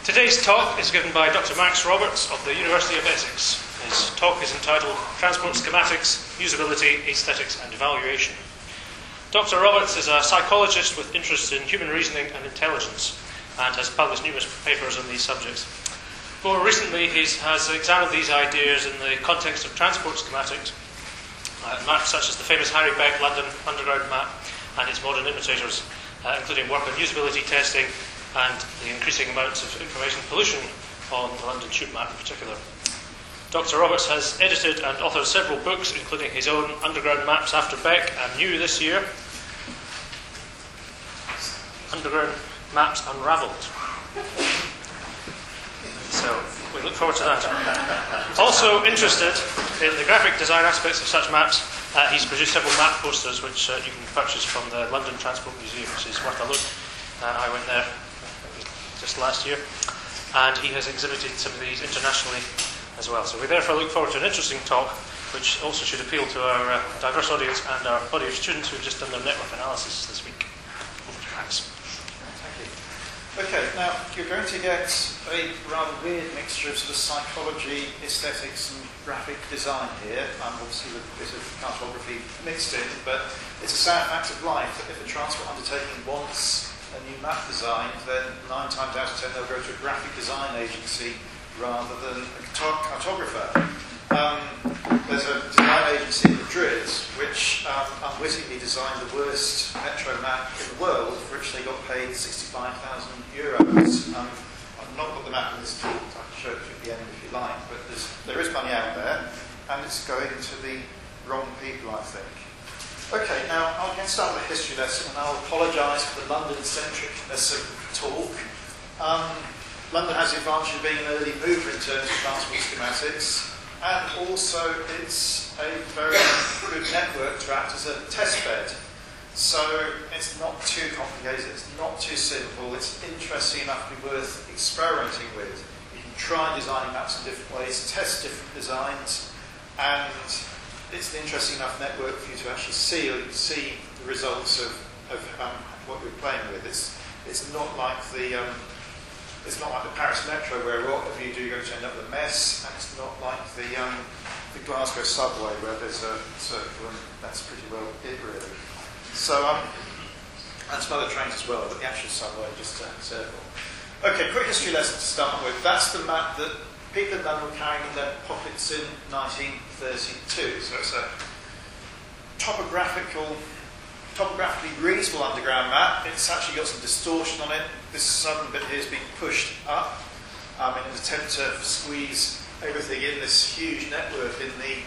Today's talk is given by Dr. Max Roberts of the University of Essex. His talk is entitled Transport Schematics, Usability, Aesthetics and Evaluation. Dr. Roberts is a psychologist with interests in human reasoning and intelligence and has published numerous papers on these subjects. More recently, he has examined these ideas in the context of transport schematics, maps such as the famous Harry Beck London Underground map and its modern imitators, including work on usability testing and the increasing amounts of information pollution on the London Tube map in particular. Dr. Roberts has edited and authored several books, including his own Underground Maps After Beck and new this year, Underground Maps Unravelled. So we look forward to that. Also interested in the graphic design aspects of such maps, he's produced several map posters which you can purchase from the London Transport Museum, which is worth a look. I went there just last year, and he has exhibited some of these internationally as well. So we therefore look forward to an interesting talk, which also should appeal to our diverse audience and our body of students who have just done their network analysis this week. Over to Max. Thank you. Okay, now you're going to get a rather weird mixture of sort of psychology, aesthetics and graphic design here. Obviously with a bit of cartography mixed in, but it's a sad fact of life that if a transport undertaking wants a new map designed, then 9 times out of 10 they'll go to a graphic design agency rather than a cartographer. There's a design agency in Madrid which unwittingly designed the worst metro map in the world, for which they got paid €65,000. I've not got the map in this talk, I can show it to you at the end if you like, but there is money out there, and it's going to the wrong people, I think. Okay, now I'm going to start with a history lesson, and I'll apologise for the London-centricness of the talk. London has the advantage of being an early mover in terms of transport schematics, and also it's a very good network to act as a test bed. So it's not too complicated, it's not too simple, it's interesting enough to be worth experimenting with. You can try designing maps in different ways, test different designs, and it's an interesting enough network for you to actually see the results of what you're playing with. It's not like the Paris Metro, where whatever you do, you're going to end up with a mess, and it's not like the Glasgow subway, where there's a circle, and that's pretty well it, really. So, and some other trains as well, but the actual subway just a circle. Okay, quick history lesson to start with. That's the map that people in London were carrying in their pockets in 1932. So it's a topographically reasonable underground map. It's actually got some distortion on it. This southern bit here is being pushed up in an attempt to squeeze everything in this huge network in the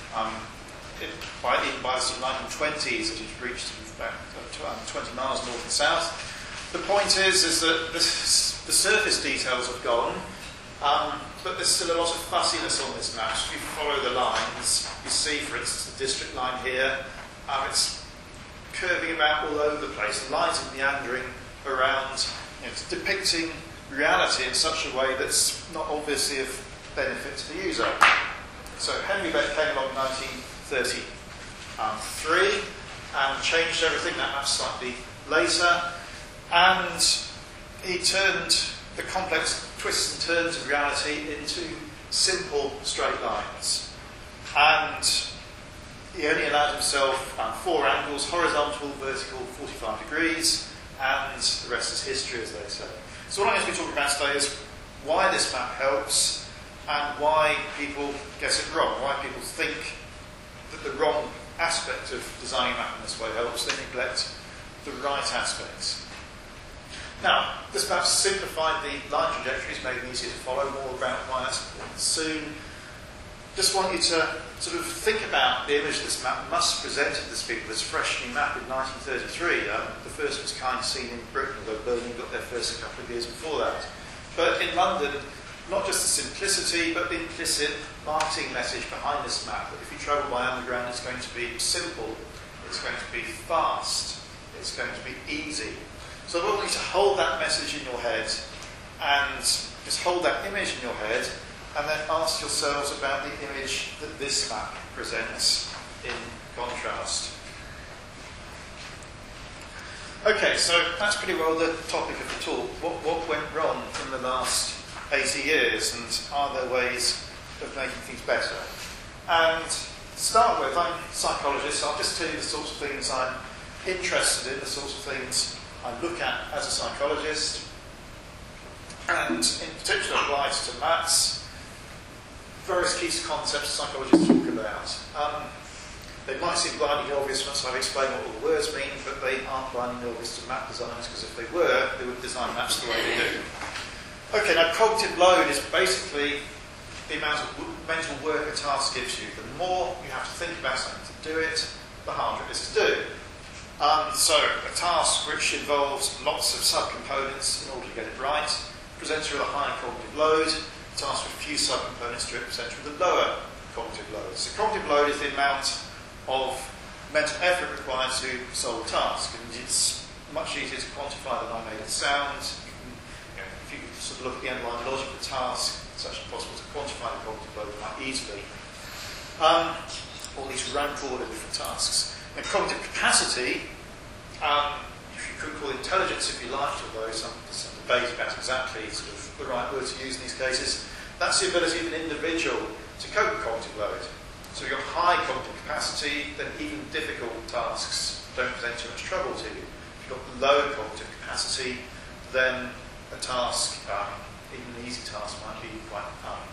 by the sort of 1920s. It has reached about 20 miles north and south. The point is that the surface details have gone. But there's still a lot of fussiness on this map. If you follow the lines, you see, for instance, the district line here. It's curving about all over the place. The lines are meandering around. It's depicting reality in such a way that's not obviously of benefit to the user. So Henry Beck came along in 1933 and changed everything. That map's slightly later. And he turned the complex twists and turns of reality into simple straight lines. And he only allowed himself 4 angles, horizontal, vertical, 45 degrees, and the rest is history, as they say. So what I'm going to be talking about today is why this map helps and why people get it wrong, why people think that the wrong aspect of designing a map in this way helps, they neglect the right aspects. Now, this map's simplified the line trajectories, made it easier to follow. More about why that's important soon. Just want you to sort of think about the image this map must present to this people, this fresh new map in 1933. The first of its kind seen in Britain, although Birmingham got there first a couple of years before that. But in London, not just the simplicity, but the implicit marketing message behind this map, that if you travel by underground, it's going to be simple, it's going to be fast, it's going to be easy. So I want you to hold that message in your head and just hold that image in your head and then ask yourselves about the image that this map presents in contrast. Okay, so that's pretty well the topic of the talk. What went wrong in the last 80 years, and are there ways of making things better? And to start with, I'm a psychologist, so I'll just tell you the sorts of things I'm interested in, the sorts of things I look at as a psychologist, and in particular applies to maths, various key concepts psychologists talk about. They might seem blindingly obvious once I've explained what all the words mean, but they aren't blindingly obvious to map designers, because if they were, they would design maps the way they do. Okay, now cognitive load is basically the amount of mental work a task gives you. The more you have to think about something to do it, the harder it is to do. So a task which involves lots of subcomponents in order to get it right presents you with a high cognitive load. A task with few subcomponents to it presents you with a lower cognitive load. So cognitive load is the amount of mental effort required to solve a task, and it's much easier to quantify than I made it sound. If you sort of look at the underlying logic of the task, it's actually possible to quantify the cognitive load quite easily. Or at least rank order different tasks. And cognitive capacity, if you could call intelligence if you liked, although some debate about exactly sort of the right word to use in these cases, that's the ability of an individual to cope with cognitive load. So if you've got high cognitive capacity, then even difficult tasks don't present too much trouble to you. If you've got low cognitive capacity, then a task, even an easy task, might be quite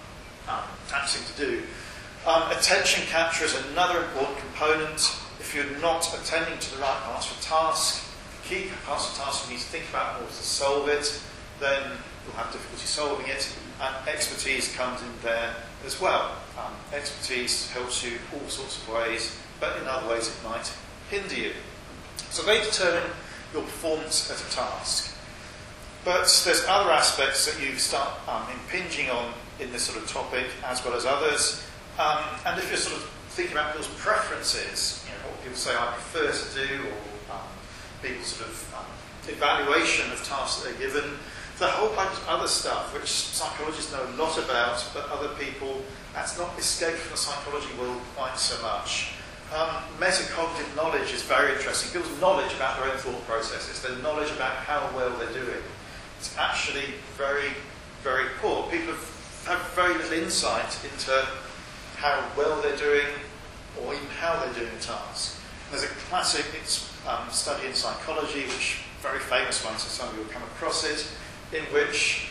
taxing to do. Attention capture is another important component. If you're not attending to the right parts of a task, key parts of a task you need to think about in order to solve it, then you'll have difficulty solving it, and expertise comes in there as well. Expertise helps you all sorts of ways, but in other ways it might hinder you. So they determine your performance at a task. But there's other aspects that you start impinging on in this sort of topic, as well as others. And if you're sort of thinking about people's preferences, what people say I prefer to do, or people's sort of evaluation of tasks that they're given, the whole bunch of other stuff which psychologists know a lot about, but other people, that's not escaped from the psychology world quite so much. Metacognitive knowledge is very interesting. People's knowledge about their own thought processes, their knowledge about how well they're doing, it's actually very, very poor. People have very little insight into how well they're doing, or even how they're doing a task. There's a classic study in psychology, which very famous one, so some of you will come across it, in which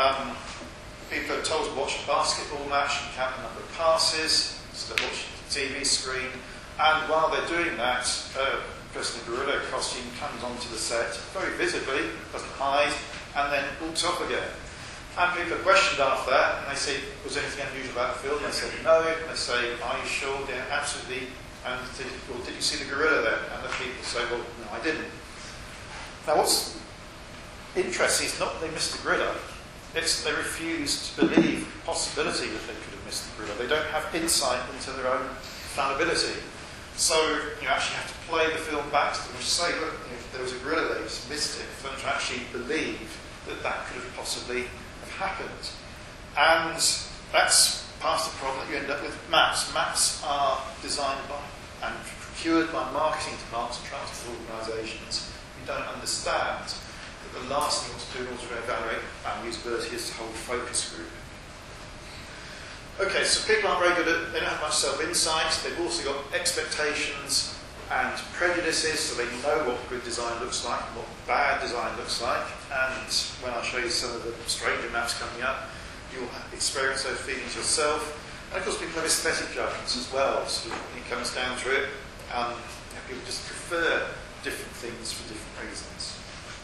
people are told to watch a basketball match and count the number of passes, so they're watching the TV screen, and while they're doing that, a person in a gorilla costume comes onto the set very visibly, doesn't hide, and then walks off again. And people are questioned after that, and they say, was there anything unusual about the film? And they say, no. And they say, are you sure? Yeah, absolutely. And did you see the gorilla then? And the people say, well, no, I didn't. Now, what's interesting is not that they missed the gorilla, it's they refuse to believe the possibility that they could have missed the gorilla. They don't have insight into their own fallibility. So you actually have to play the film back to them and say, look, there was a gorilla there, you just missed it, for them to actually believe that that could have possibly have happened. And that's part of the problem that you end up with maps. Maps are designed by and procured by marketing departments and transport organisations who don't understand that the last thing you want to do in order to evaluate usability is to hold a focus group. Okay, so people aren't very good at, they don't have much self-insight, they've also got expectations and prejudices, so they know what good design looks like and what bad design looks like, and when I show you some of the stranger maps coming up, you'll experience those feelings yourself. And of course people have aesthetic judgments as well, so when it comes down to it, people just prefer different things for different reasons.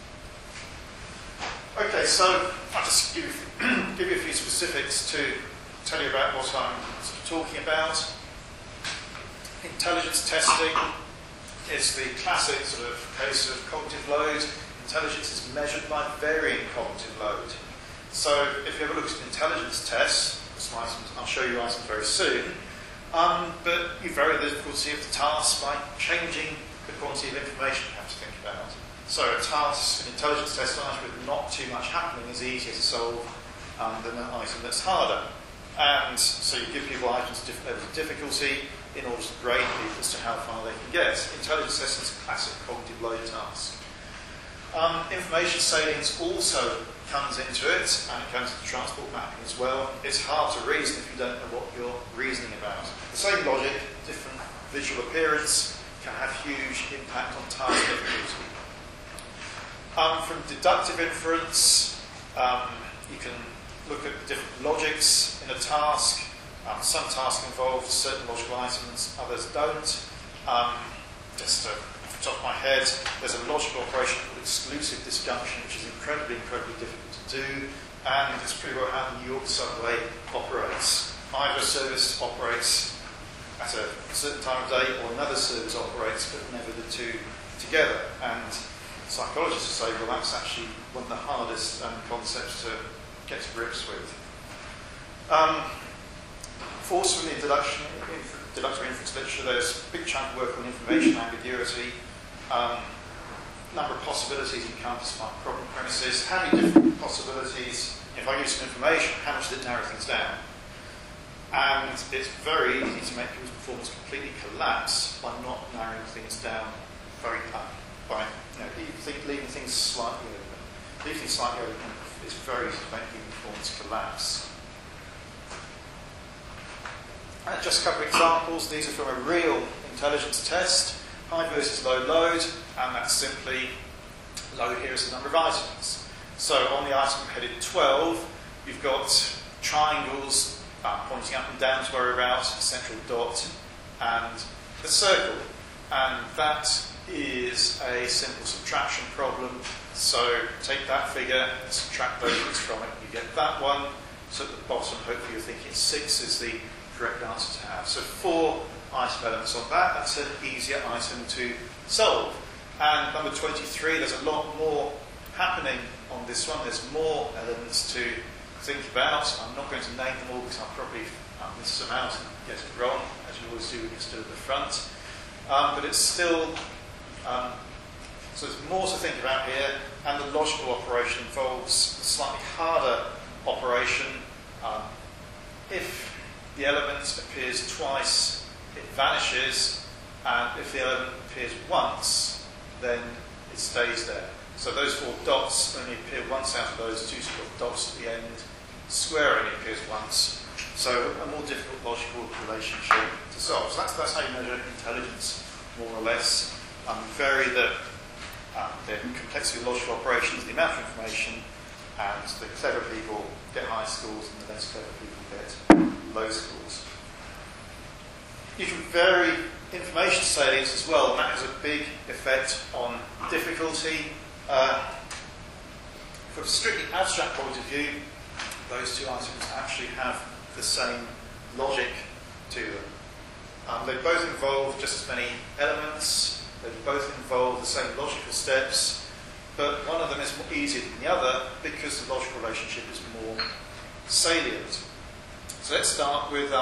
Okay, so I'll just give you a few specifics to tell you about what I'm sort of talking about. Intelligence testing is the classic sort of case of cognitive load. Intelligence is measured by varying cognitive load. So if you have a look at an intelligence test, I'll show you items very soon, but you vary the difficulty of the task by changing the quantity of information you have to think about. So a task, an intelligence test with not too much happening is easier to solve than an item that's harder. And so you give people items of different levels of difficulty in order to grade people as to how far they can get. Intelligence testing is a classic cognitive load task. Information salience also comes into it, and it comes into transport mapping as well. It's hard to reason if you don't know what you're reasoning about. The same logic, different visual appearance, can have huge impact on task difficulty. From deductive inference, you can look at different logics in a task. Some tasks involve certain logical items, others don't. Just off the top of my head, there's a logical operation called exclusive disjunction, which is incredibly difficult to do, and it's pretty well how the New York subway operates. Either a service operates at a certain time of day, or another service operates, but never the two together. And psychologists will say, well, that's actually one of the hardest concepts to get to grips with. Also in the deductive inference literature, there's a big chunk of work on information ambiguity, number of possibilities encompassed by problem premises, how many different possibilities, if I give some information, how much does it narrow things down? And it's very easy to make people's performance completely collapse by not narrowing things down very by leaving things slightly open. Leaving things slightly open is very easy to make people's performance collapse. And just a couple of examples. These are from a real intelligence test, high versus low load, and that's simply load here is the number of items. So on the item headed 12, you've got triangles pointing up and down to where we're at, a central dot, and a circle. And that is a simple subtraction problem. So take that figure, subtract those bits from it, you get that one. So at the bottom, hopefully you're thinking 6 is the correct answer to have. So 4 item elements on that, that's an easier item to solve. And number 23, there's a lot more happening on this one. There's more elements to think about. I'm not going to name them all because I'll probably miss some out and get it wrong, as you always do when you stood at the front. But it's still, so there's more to think about here, and the logical operation involves a slightly harder operation. If the element appears twice, it vanishes, and if the element appears once, then it stays there. So those 4 dots only appear once out of those 2 dots at the end. Square only appears once. So a more difficult logical relationship to solve. So that's how you measure intelligence, more or less. Vary the complexity of logical operations, the amount of information, and the clever people get high scores and the less clever people get low scores. You can vary information salience as well, and that has a big effect on difficulty. From a strictly abstract point of view, those 2 items actually have the same logic to them. They both involve just as many elements, they both involve the same logical steps, but one of them is more easier than the other because the logical relationship is more salient. So let's start with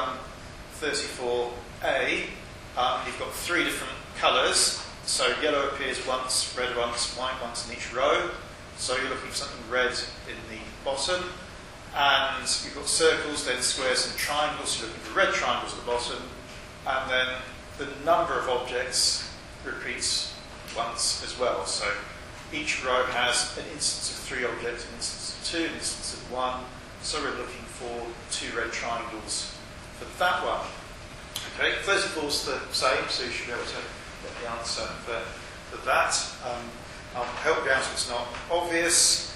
34A. You've got 3 different colours. So yellow appears once, red once, white once in each row. So you're looking for something red in the bottom. And you've got circles, then squares and triangles. So you're looking for red triangles at the bottom. And then the number of objects repeats once as well. So each row has an instance of 3 objects, an instance of 2, an instance of 1. So we're looking for 2 red triangles for that one. Okay, 34 is the same, so you should be able to get the answer for that. I'll help you out if it's not obvious.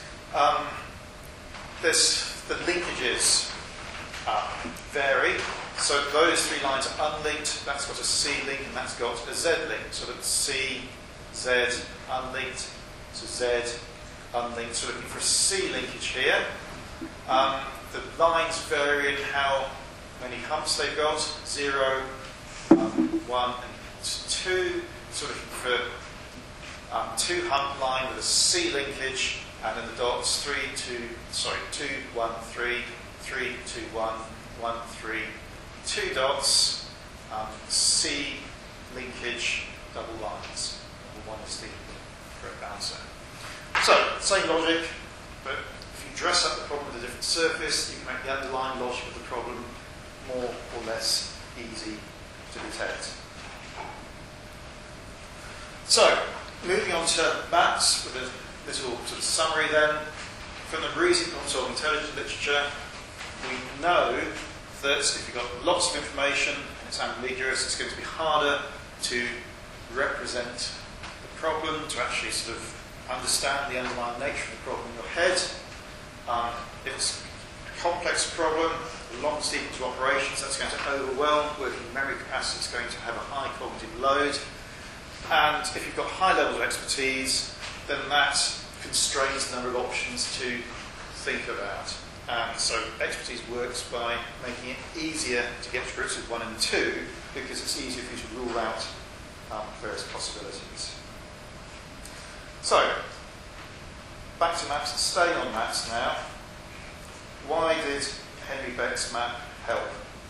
The linkages vary. So those 3 lines are unlinked. That's got a C link and that's got a Z link. So that's C, Z, unlinked. So Z, unlinked. So looking for a C linkage here. The lines vary in how many humps they've got. 0, 1, and 2. So looking for 2 hump line with a C linkage, and then the dots 2, 1, 3, 3, 2, 1, 1, 3, 2 dots, C linkage, double lines. Double 1 is the correct answer. So, same logic, but if you dress up the problem with a different surface, you can make the underlying logic of the problem more or less easy to detect. So, moving on to maps with this little sort of summary then. From the recent problem-solving intelligence literature, we know that if you've got lots of information and it's ambiguous, it's going to be harder to represent the problem, to actually sort of understand the underlying nature of the problem in your head. If it's a complex problem, a long sequence of operations, that's going to overwhelm working memory capacity, it's going to have a high cognitive load. And if you've got high levels of expertise, then that constrains the number of options to think about. And so expertise works by making it easier to get to grips with 1 and 2, because it's easier for you to rule out various possibilities. So, back to maps and staying on maps now. Why did Henry Beck's map help?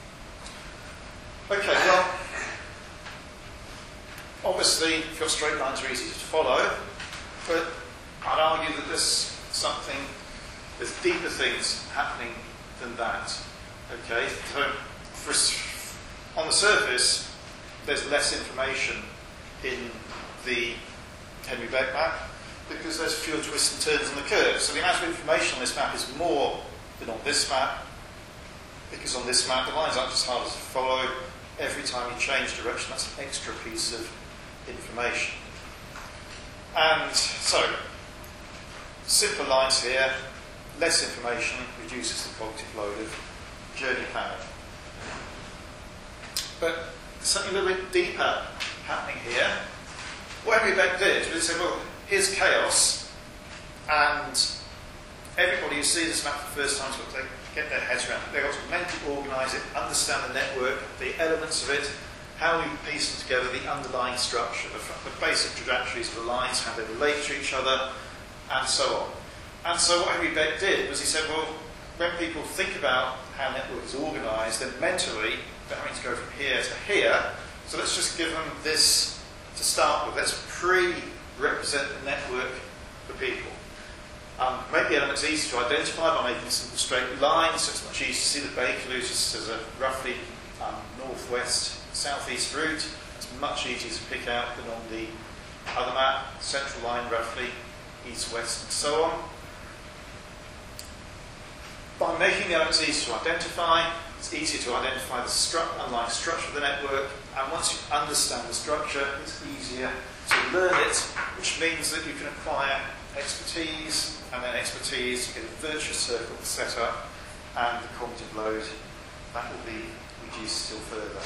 Okay, well, obviously, if you've got straight lines, are easy to follow, but I'd argue that there's deeper things happening than that. Okay, so on the surface, there's less information in the Henry Beck map because there's fewer twists and turns on the curve. So the amount of information on this map is more than on this map, because on this map the lines aren't just harder to follow. Every time you change direction, that's an extra piece of information. And so, simple lines here, less information reduces the cognitive load of journey planning. But there's something a little bit deeper happening here. What Henry Beck did was he said, well, here's chaos, and everybody who sees this map for the first time has got to get their heads around it. They've got to mentally organise it, understand the network, the elements of it, how we piece together the underlying structure, the basic trajectories of the lines, how they relate to each other, and so on. And so what Henry Beck did was he said, well, when people think about how a network is organised, then mentally they're having to go from here to here, so let's just give them this to start with. Let's pre-represent the network for people. Make the elements easy to identify by making simple straight lines, so it's much easier to see the Bakerloo just as a roughly northwest, southeast route. It's much easier to pick out than on the other map, central line roughly, east, west, and so on. By making the elements easy to identify, it's easier to identify the underlying structure of the network, and once you understand the structure, it's easier to learn it, which means that you can acquire expertise, and then expertise, you get a virtuous circle set up, and the cognitive load, that will be reduced still further.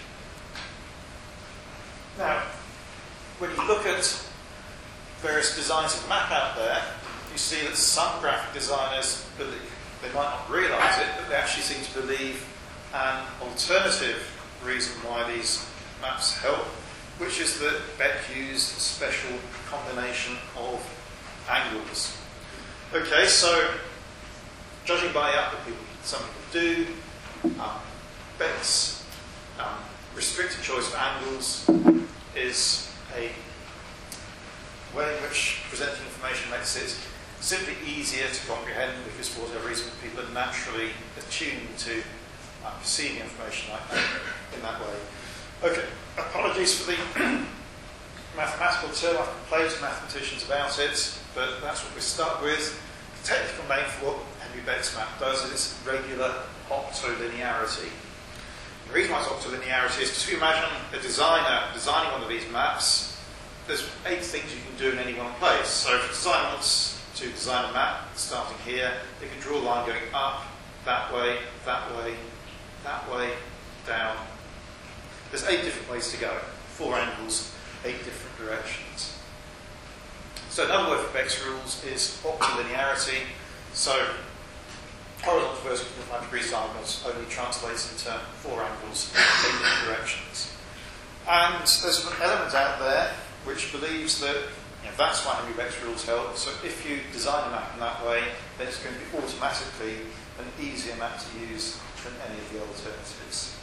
Now, when you look at various designs of the map out there, you see that some graphic designers believe, they might not realise it, but they actually seem to believe an alternative reason why these maps help, which is that Beck used a special combination of angles. Okay, so judging by the output some people do, Beck's restricted choice of angles is a way in which presenting information makes it simply easier to comprehend, because for whatever reason people are naturally attuned to perceiving information like that in that way. Okay, apologies for the mathematical term. I've complained to mathematicians about it, but that's what we're stuck with. The technical name for what Henry Beck's map does is regular octolinearity. The reason why it's octolinearity is because if you imagine a designer designing one of these maps, there's 8 things you can do in any one place. So if a designer wants to design a map starting here, they can draw a line going up, that way, that way, that way, down. There's 8 different ways to go, 4 angles, 8 different directions. So another word for Beck's rules is octolinearity. So horizontal to vertical 45 degrees diagonals only translates into 4 angles, 8 different directions. And there's an element out there which believes that that's why Henry Beck's rules help. So if you design a map in that way, then it's going to be automatically an easier map to use than any of the alternatives.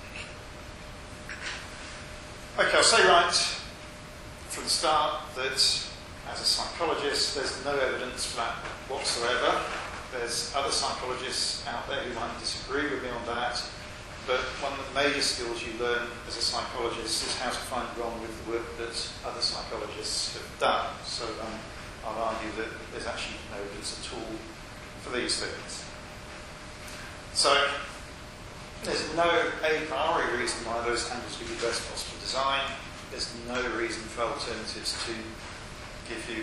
Okay, I'll say right from the start that as a psychologist, there's no evidence for that whatsoever. There's other psychologists out there who might disagree with me on that, but one of the major skills you learn as a psychologist is how to find wrong with the work that other psychologists have done. So I'd argue that there's actually no evidence at all for these things. So there's no a priori reason why those angles give you the best possible design. There's no reason for alternatives to give you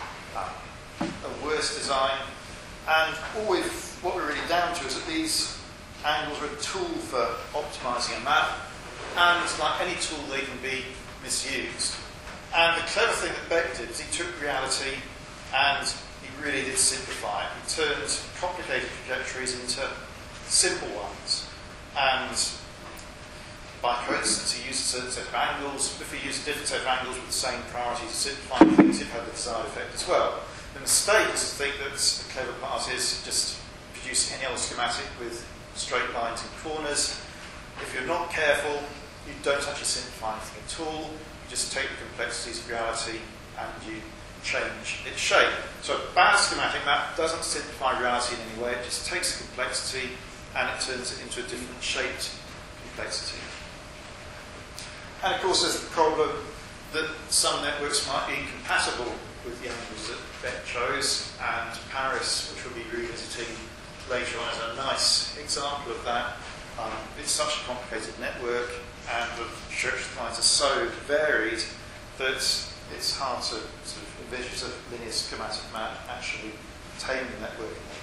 a worse design. And what we're really down to is that these angles are a tool for optimising a map, and like any tool, they can be misused. And the clever thing that Beck did is he took reality and he really did simplify it. He turned complicated trajectories into simple ones. And by coincidence, he used a certain set of angles. If he used a different set of angles with the same priority to simplify things, it had the desired effect as well. The mistake is to think that the clever part is just producing any old schematic with straight lines and corners. If you're not careful, you don't actually simplify anything at all. You just take the complexities of reality and you change its shape. So a bad schematic map doesn't simplify reality in any way. It just takes the complexity and it turns it into a different shaped complexity. And of course there's the problem that some networks might be incompatible with the angles that Beck chose, and Paris, which we'll be revisiting later on, is a nice example of that. It's such a complicated network, and the trajectory lines are so varied that it's hard to sort of envisage a linear schematic map actually tame the network in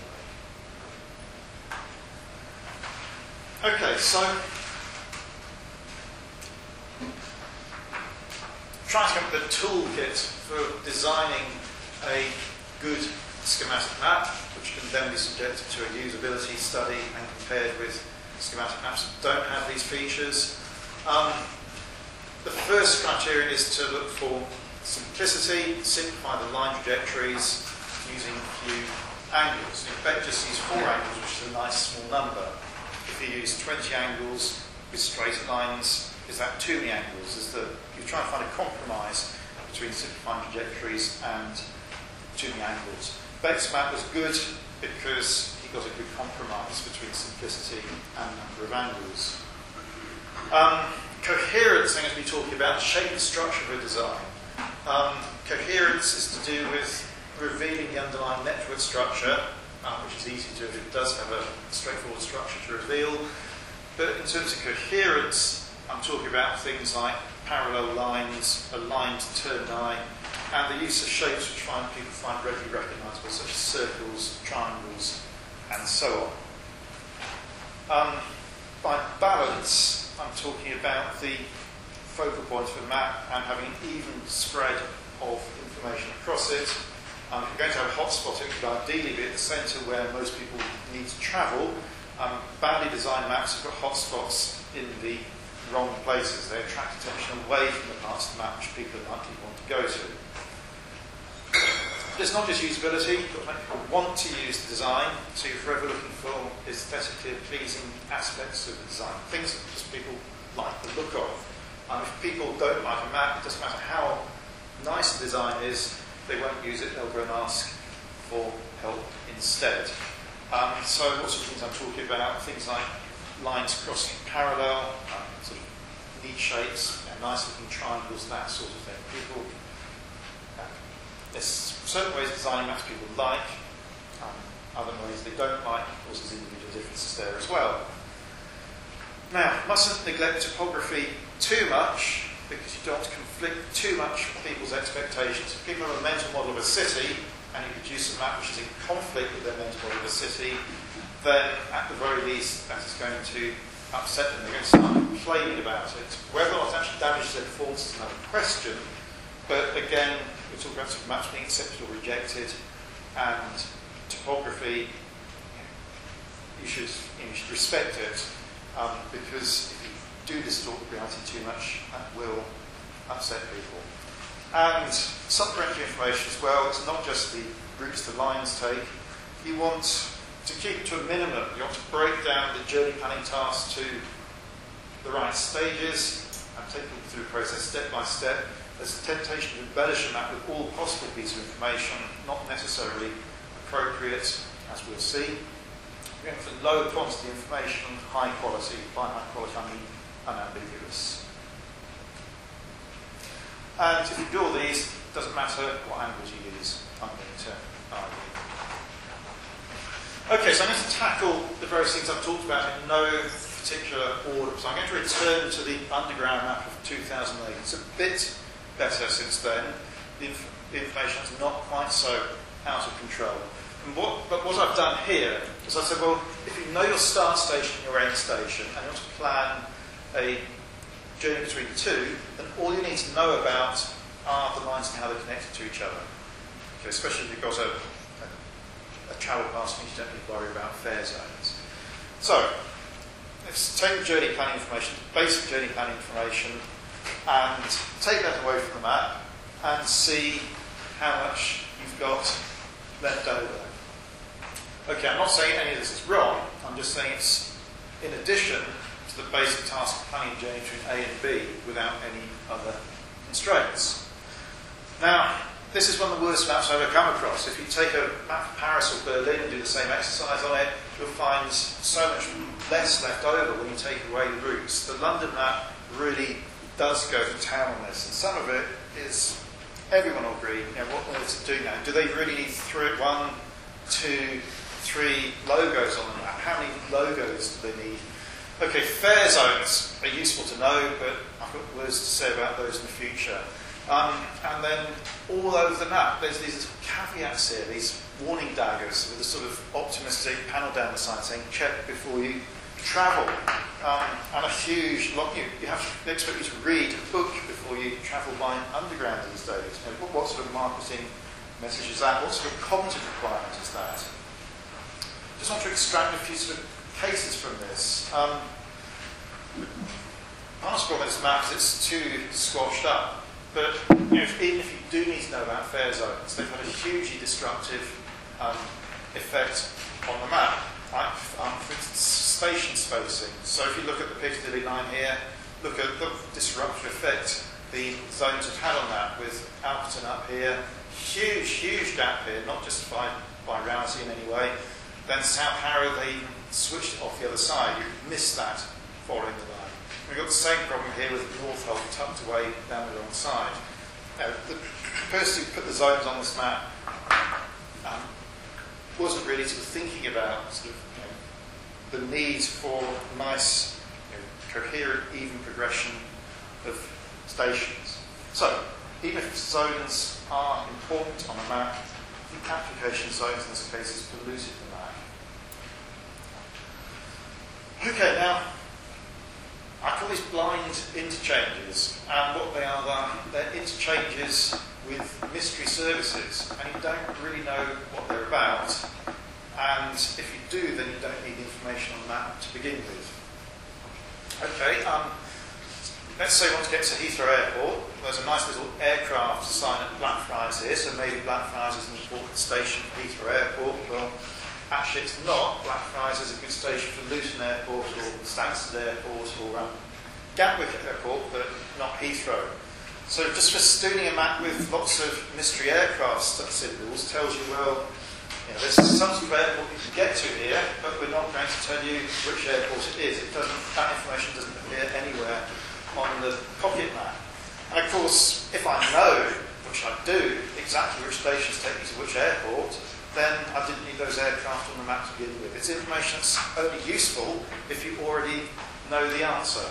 that way. Okay, so trying to come up with a toolkit for designing a good schematic map, which can then be subjected to a usability study and compared with schematic maps that don't have these features. The first criterion is to look for simplicity, simplify the line trajectories using few angles. In fact, just use 4 angles, which is a nice small number. If you use 20 angles with straight lines, is that too many angles? You try and find a compromise between simplifying trajectories and too many angles. Beck's map was good because he got a good compromise between simplicity and number of angles. Coherence, I'm going to be talking about shape and structure of a design. Coherence is to do with revealing the underlying network structure, which is easy to do if it does have a straightforward structure to reveal. But in terms of coherence, I'm talking about things like parallel lines, aligned terni, and the use of shapes which people find readily recognisable, such as circles, triangles, and so on. By balance, I'm talking about the focal point of a map and having an even spread of information across it. If you're going to have a hotspot, it would ideally be at the centre where most people need to travel. Badly designed maps have got hotspots in the wrong places. They attract attention away from the parts of the map which people are likely want to go to. It's not just usability, you've got to make people want to use the design, so you're forever looking for aesthetically pleasing aspects of the design, things that just people like the look of. If people don't like a map, it doesn't matter how nice the design is, they won't use it, they'll go and ask for help instead. So what sort of things I'm talking about, things like lines crossing parallel, sort of neat shapes, nice looking triangles, that sort of thing. There's certain ways of designing maps people like, other ways they don't like. Of course, there's individual differences there as well. Now, mustn't neglect topography too much, because you don't want to conflict too much with people's expectations. If people have a mental model of a city, and you produce a map which is in conflict with their mental model of a city, then at the very least that is going to upset them. They're going to start complaining about it. Whether or not it actually damages their performance is another question, but again, we're talking about sort of maps being accepted or rejected, and topography, you should respect it, because if you do distort reality too much, that will upset people. And supplementary information as well, it's not just the routes the lines take. You want to keep it to a minimum. You want to break down the journey planning tasks to the right stages and take people through the process step by step. There's a temptation to embellish a map with all possible pieces of information, not necessarily appropriate, as we'll see. We're going for low quantity information, high quality. By high quality, I mean unambiguous. And if you do all these, doesn't matter what angles you use, I'm going to argue. Okay, so I'm going to tackle the various things I've talked about in no particular order. So I'm going to return to the underground map of 2008. It's a bit better since then. The information is not quite so out of control. But what I've done here is I said, well, if you know your start station and your end station, and you want to plan a journey between the two, then all you need to know about are the lines and how they're connected to each other. Okay, especially if you've got a travel pass, means you don't need to worry about fare zones. So, let's take the journey planning information, basic journey planning information, and take that away from the map and see how much you've got left over. Okay, I'm not saying any of this is wrong, I'm just saying it's in addition to the basic task of planning a journey between A and B without any other constraints. Now, this is one of the worst maps I've ever come across. If you take a map of Paris or Berlin and do the same exercise on it, you'll find so much less left over when you take away the routes. The London map really does go to town on this, and some of it is, everyone will agree, what is it doing now? Do they really need 1, 2, 3 logos on the map? How many logos do they need? Okay, fare zones are useful to know, but I've got words to say about those in the future. And then all over the map, there's these caveats here, these warning daggers with a sort of optimistic panel down the side saying, check before you travel. And a huge lot, they expect you to read a book before you travel by underground these days. What sort of marketing message is that? What sort of cognitive requirement is that? Just want to extract a few sort of cases from this. Honest problem with this map is it's too squashed up. But even if you do need to know about fare zones, they've had a hugely destructive effect on the map. For instance, station spacing. So if you look at the Piccadilly line here, look at the disruptive effect the zones have had on that, with Alperton up here, huge gap here, not justified by reality in any way. Then South Harrow, they switched it off the other side. You missed that following the line. We've got the same problem here with Northolt tucked away down the wrong side. Now, the person who put the zones on this map wasn't really sort of thinking about the need for nice, coherent, even progression of stations. So, even if zones are important on a map, the application zones in this case has polluted the map. Okay, now, I call these blind interchanges, and what they are, they're interchanges with mystery services, and you don't really know what they're about, and if you do, then you don't need the information on the map to begin with. Okay, let's say you want to get to Heathrow Airport. There's a nice little aircraft sign at Blackfriars here, so maybe Blackfriars is an important station for Heathrow Airport. Well, actually, it's not. Blackfriars is a good station for Luton Airport or Stansted Airport or Gatwick Airport, but not Heathrow. So just festooning a map with lots of mystery aircraft symbols tells you, well, there's some sort of airport you can get to here, but we're not going to tell you which airport it is. That information doesn't appear anywhere on the pocket map. And of course, if I know, which I do, exactly which stations take me to which airport, then I didn't need those aircraft on the map to begin with. It's information that's only useful if you already know the answer.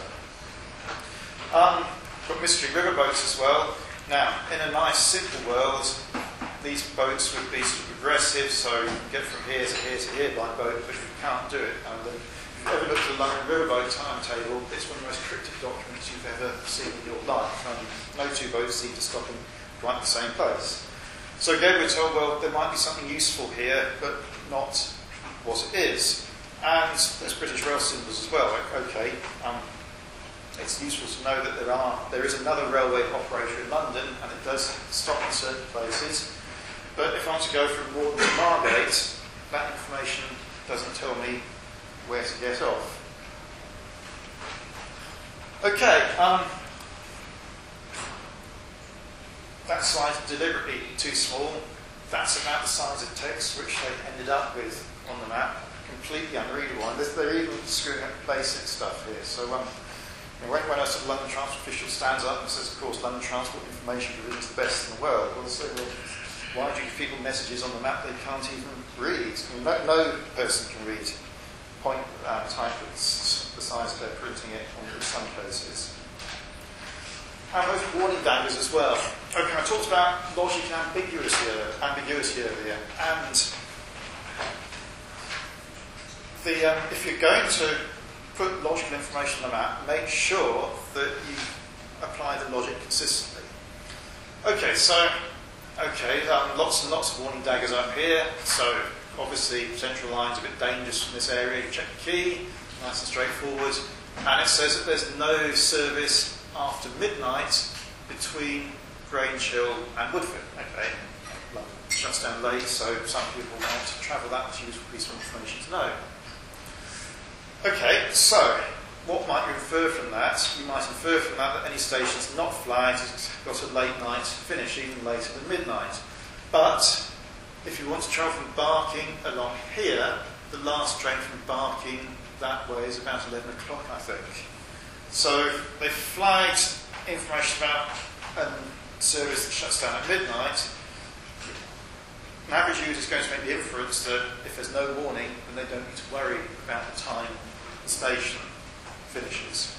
Got mystery riverboats as well. Now, in a nice, simple world, these boats would be sort of progressive, so you can get from here to here to here by boat, but you can't do it. And if you've ever looked at the London Riverboat timetable, it's one of the most cryptic documents you've ever seen in your life. No two boats seem to stop in quite the same place. So again, we're told, well, there might be something useful here, but not what it is. And there's British rail symbols as well. Okay, it's useful to know that there is another railway operator in London, and it does stop in certain places. But if I want to go from Warden to Margate, that information doesn't tell me where to get off. Okay, that slide's deliberately too small. That's about the size of text which they ended up with on the map. Completely unreadable. And they're even screwing up basic stuff here. So When a sort of London Transport official stands up and says, of course, London Transport information provision is the best in the world, well, so, why do you give people messages on the map they can't even read? I mean, no person can read point type that's the size they're printing it in some cases. And those warning daggers as well. Okay, I talked about logic and ambiguity earlier, and if you're going to put logical information on the map, make sure that you apply the logic consistently. Okay, so lots and lots of warning daggers up here. So obviously central line's a bit dangerous from this area. You check the key, nice and straightforward. And it says that there's no service after midnight between Grange Hill and Woodford. Okay, London shuts down late, so some people want to travel. That's a useful piece of information to know. Okay, so what might you infer from that? You might infer from that any station that's not flagged has got a late night finish, even later than midnight. But if you want to travel from Barking along here, the last train from Barking that way is about 11 o'clock, I think. So they've flagged information about a service that shuts down at midnight. An average user is going to make the inference that if there's no warning, then they don't need to worry about the time the station finishes.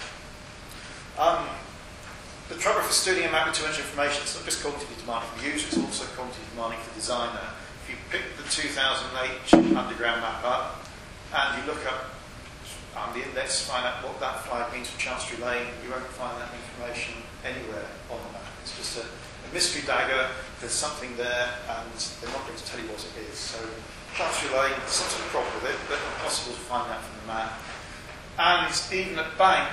The trouble for studying a map with too much information, it's not just cognitively demanding for the user, it's also cognitively demanding for the designer. If you pick the 2008 underground map up and you look up the index to find out what that flag means for Chancery Lane, you won't find that information anywhere on the map. It's just a mystery dagger. There's something there, and they're not going to tell you what it is. So Chancery Lane, some sort of problem with it, but impossible to find that from the map. And even at Bank,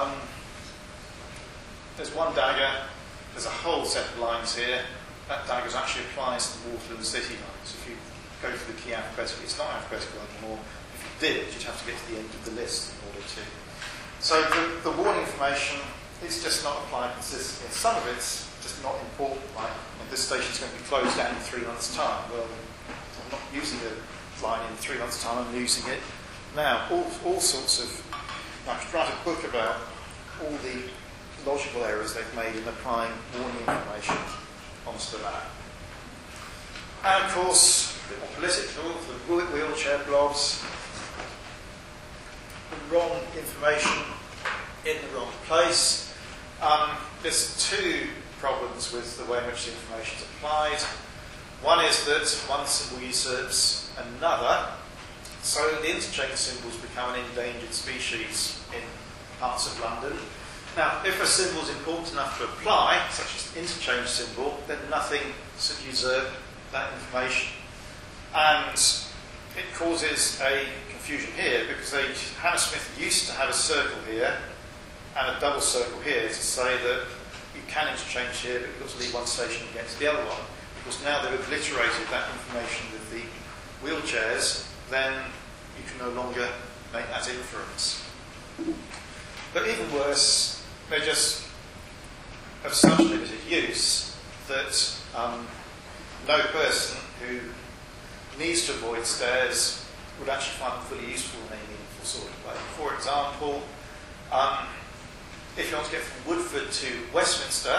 there's one dagger. There's a whole set of lines here. That dagger actually applies to the Waterloo and City lines. If you go through the key alphabetically, it's not alphabetical anymore. If you did, you'd have to get to the end of the list in order to. So the warning information is just not applied consistently. Some of it's just not important, like this station's going to be closed down in 3 months' time. Well, I'm not using the line in 3 months' time, I'm using it now. All sorts of... I could write a book about all the logical errors they've made in applying warning information onto the map. And of course, a bit more political, the wheelchair blobs, the wrong information in the wrong place. There's two problems with the way in which the information is applied. One is that one symbol usurps another, so the interchange symbols become an endangered species in parts of London. Now, if a symbol is important enough to apply, such as the interchange symbol, then nothing should usurp that information. And it causes a confusion here, because Hammersmith used to have a circle here and a double circle here to say that you can interchange here, but you've got to leave one station and get to the other one. Because now they've obliterated that information with the wheelchairs, then you can no longer make that inference. But even worse, they're just of such limited use that no person who needs to avoid stairs would actually find them fully useful in any meaningful sort of way. For example, if you want to get from Woodford to Westminster,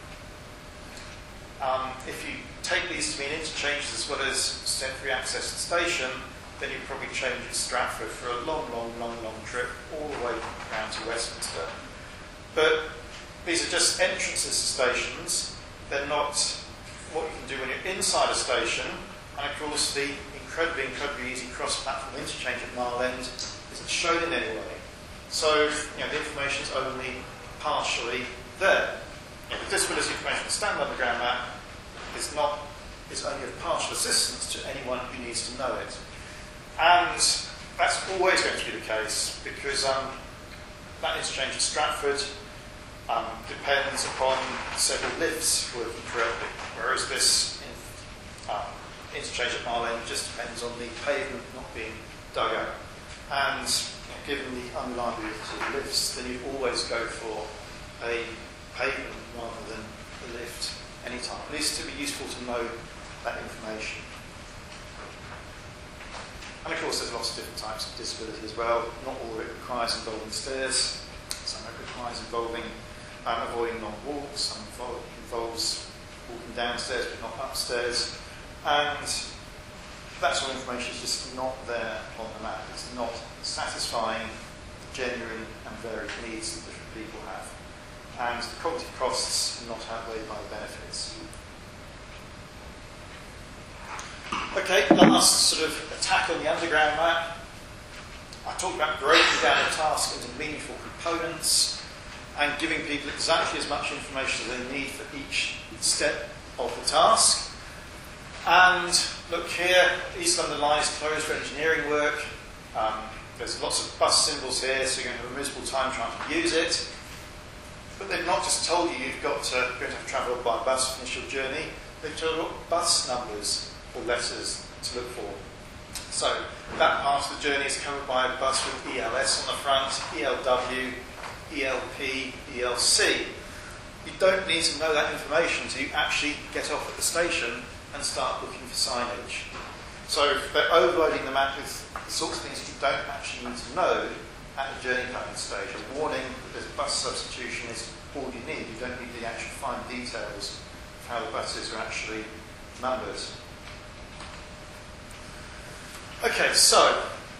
if you take these to mean interchanges as well as temporary access to the station, then you probably change at Stratford for a long trip all the way down to Westminster. But these are just entrances to stations. They're not what you can do when you're inside a station. And of course, the incredibly easy cross-platform interchange at Mile End isn't shown in any way. So, the information is only partially there. The disability information on the standard underground map is only of partial assistance to anyone who needs to know it. And that's always going to be the case, because that interchange at Stratford depends upon several lifts working correctly, whereas this interchange at Mile End just depends on the pavement not being dug out. And given the unreliability of the lifts, then you always go for a pavement rather than a lift any time. At least to be useful to know that information. And of course, there's lots of different types of disability as well. Not all of it requires involving stairs. Some of it requires optimise involving avoiding long walks, some involves walking downstairs but not upstairs, and that sort of information is just not there on the map. It's not satisfying the genuine and varied needs that different people have. And the cognitive costs are not outweighed by the benefits. Okay, last sort of attack on the underground map. I talked about breaking down a task into meaningful components and giving people exactly as much information as they need for each step of the task. And look here, East London Line is closed for engineering work. There's lots of bus symbols here, so you're going to have a miserable time trying to use it. But they've not just told you you're going to have to travel by bus to finish your journey, they've told you what bus numbers or letters to look for. So that part of the journey is covered by a bus with ELS on the front, ELW, ELP, ELC. You don't need to know that information until you actually get off at the station and start looking for signage. So they're overloading the map with the sorts of things you don't actually need to know at the journey planning stage. A warning that there's bus substitution is all you need. You don't need the actual fine details of how the buses are actually numbered. Okay, so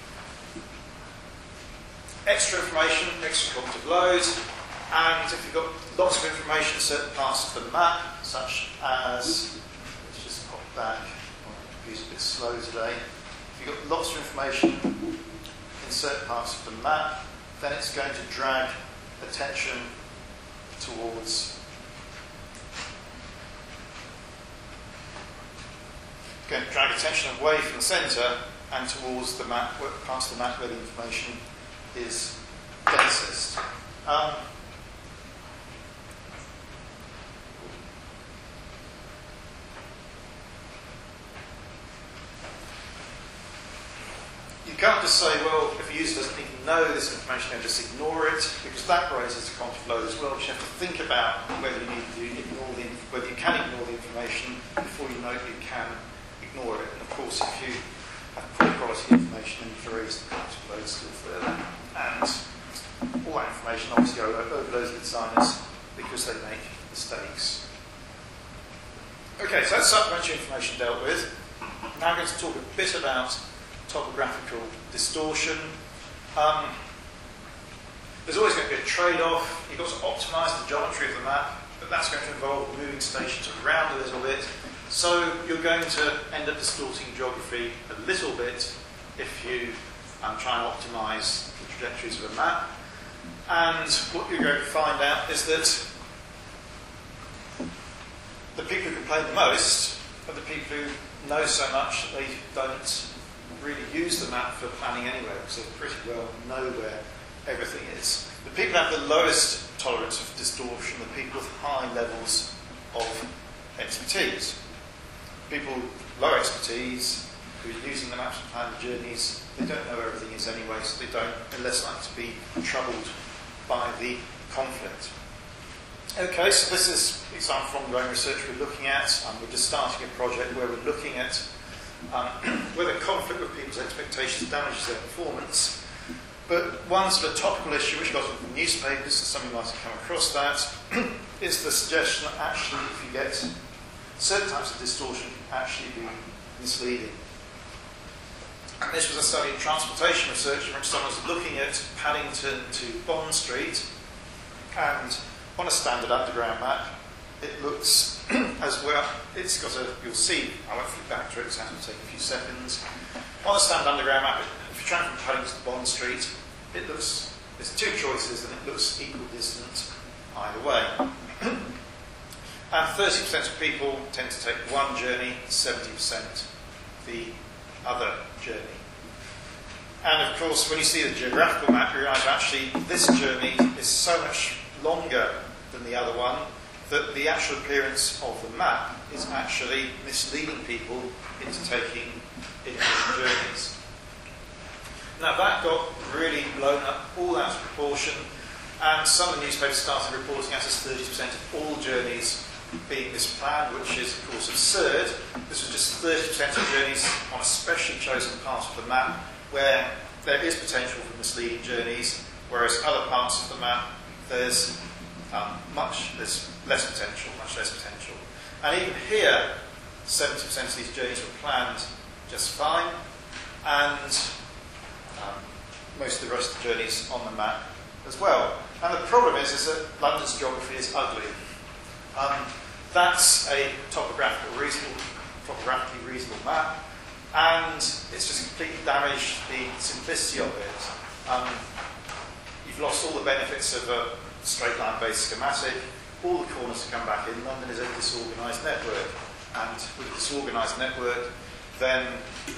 extra information, extra cognitive load, and if you've got lots of information in certain parts of the map, such as, let's just pop back, my computer's a bit slow today. If you've got lots of information in certain parts of the map, then it's going to drag attention towards away from the centre and towards the map, parts of the map where the information is densest. You can't just say, well, if a user doesn't even know this information, then just ignore it, because that raises the cognitive load as well. You have to think about whether you need to ignore whether you can ignore the information before you know you can ignore it. And of course, if you have poor quality information, then you can raise the cognitive load still further. And all that information obviously overloads the designers because they make mistakes. Okay, so that's supplementary information dealt with. Now I'm going to talk a bit about topographical distortion. There's always going to be a trade-off. You've got to optimise the geometry of the map, but that's going to involve moving stations around a little bit. So you're going to end up distorting geography a little bit if you try and optimise the trajectories of a map. And what you're going to find out is that the people who complain the most are the people who know so much that they don't really use the map for planning anywhere, because they pretty well know where everything is. The people who have the lowest tolerance of distortion are people with high levels of expertise. People with low expertise, who are using the maps to plan the journeys, they don't know where everything is anyway, so they're less likely to be troubled by the conflict. Okay, so this is an example from ongoing research we're looking at. We're just starting a project where we're looking at whether conflict with people's expectations damages their performance. But one sort of topical issue which got from the newspapers, so some of you might have come across that, is the suggestion that actually if you get certain types of distortion can actually be misleading. And this was a study in transportation research in which someone was looking at Paddington to Bond Street, and on a standard underground map it looks as well, it's got a, you'll see, I won't flip back to it, so it will take a few seconds. On a standard underground map, if you travel from Paddington to Bond Street, it looks, there's two choices and it looks equal distant either way. And 30% of people tend to take one journey, 70% the other journey. And of course, when you see the geographical map, you realise actually this journey is so much longer than the other one that the actual appearance of the map is actually misleading people into taking inefficient journeys. Now that got really blown up all out of proportion, and some of the newspapers started reporting out as 30% of all journeys being misplanned, which is of course absurd. This was just 30% of journeys on a specially chosen part of the map where there is potential for misleading journeys, whereas other parts of the map there's much less potential. And even here, 70% of these journeys were planned just fine, and most of the rest of the journeys on the map as well. And the problem is that London's geography is ugly. That's a topographically reasonable map, and it's just completely damaged the simplicity of it. You've lost all the benefits of a straight line-based schematic. All the corners come back in. London is a disorganised network, and with a disorganised network, then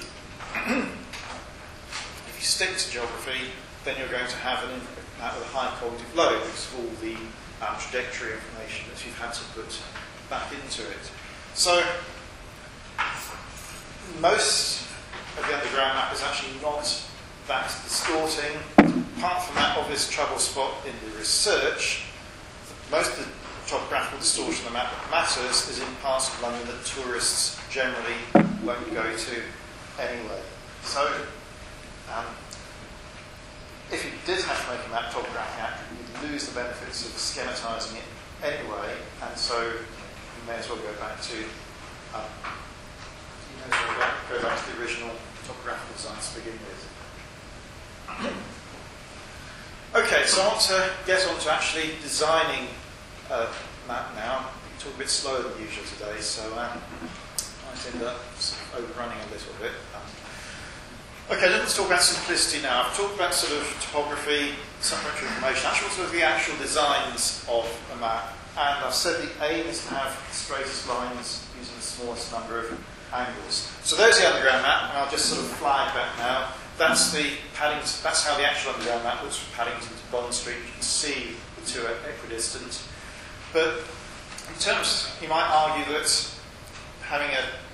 if you stick to geography, then you're going to have an map with a high cognitive load because of all the trajectory information that you've had to put back into it. So most of the underground map is actually not that distorting. Apart from that obvious trouble spot in the research, most of the topographical distortion of the map that matters is in parts of London that tourists generally won't go to anyway. So if you did have to make a map topographic accurate, you'd lose the benefits of schematising it anyway, and so you may as well go back to the original topographical design to begin with. Okay, so I want to get on to actually designing a map now. We talk a bit slower than usual today, so I might end up sort of overrunning a little bit. Okay, let's talk about simplicity now. I've talked about sort of topography, supplementary information, actual sort of the actual designs of a map. And I've said the aim is to have the straightest lines using the smallest number of angles. So there's the underground map, and I'll just sort of flag that now. That's the Paddington. That's how the actual underground map looks from Paddington to Bond Street. You can see the two are equidistant. But in terms, you might argue that having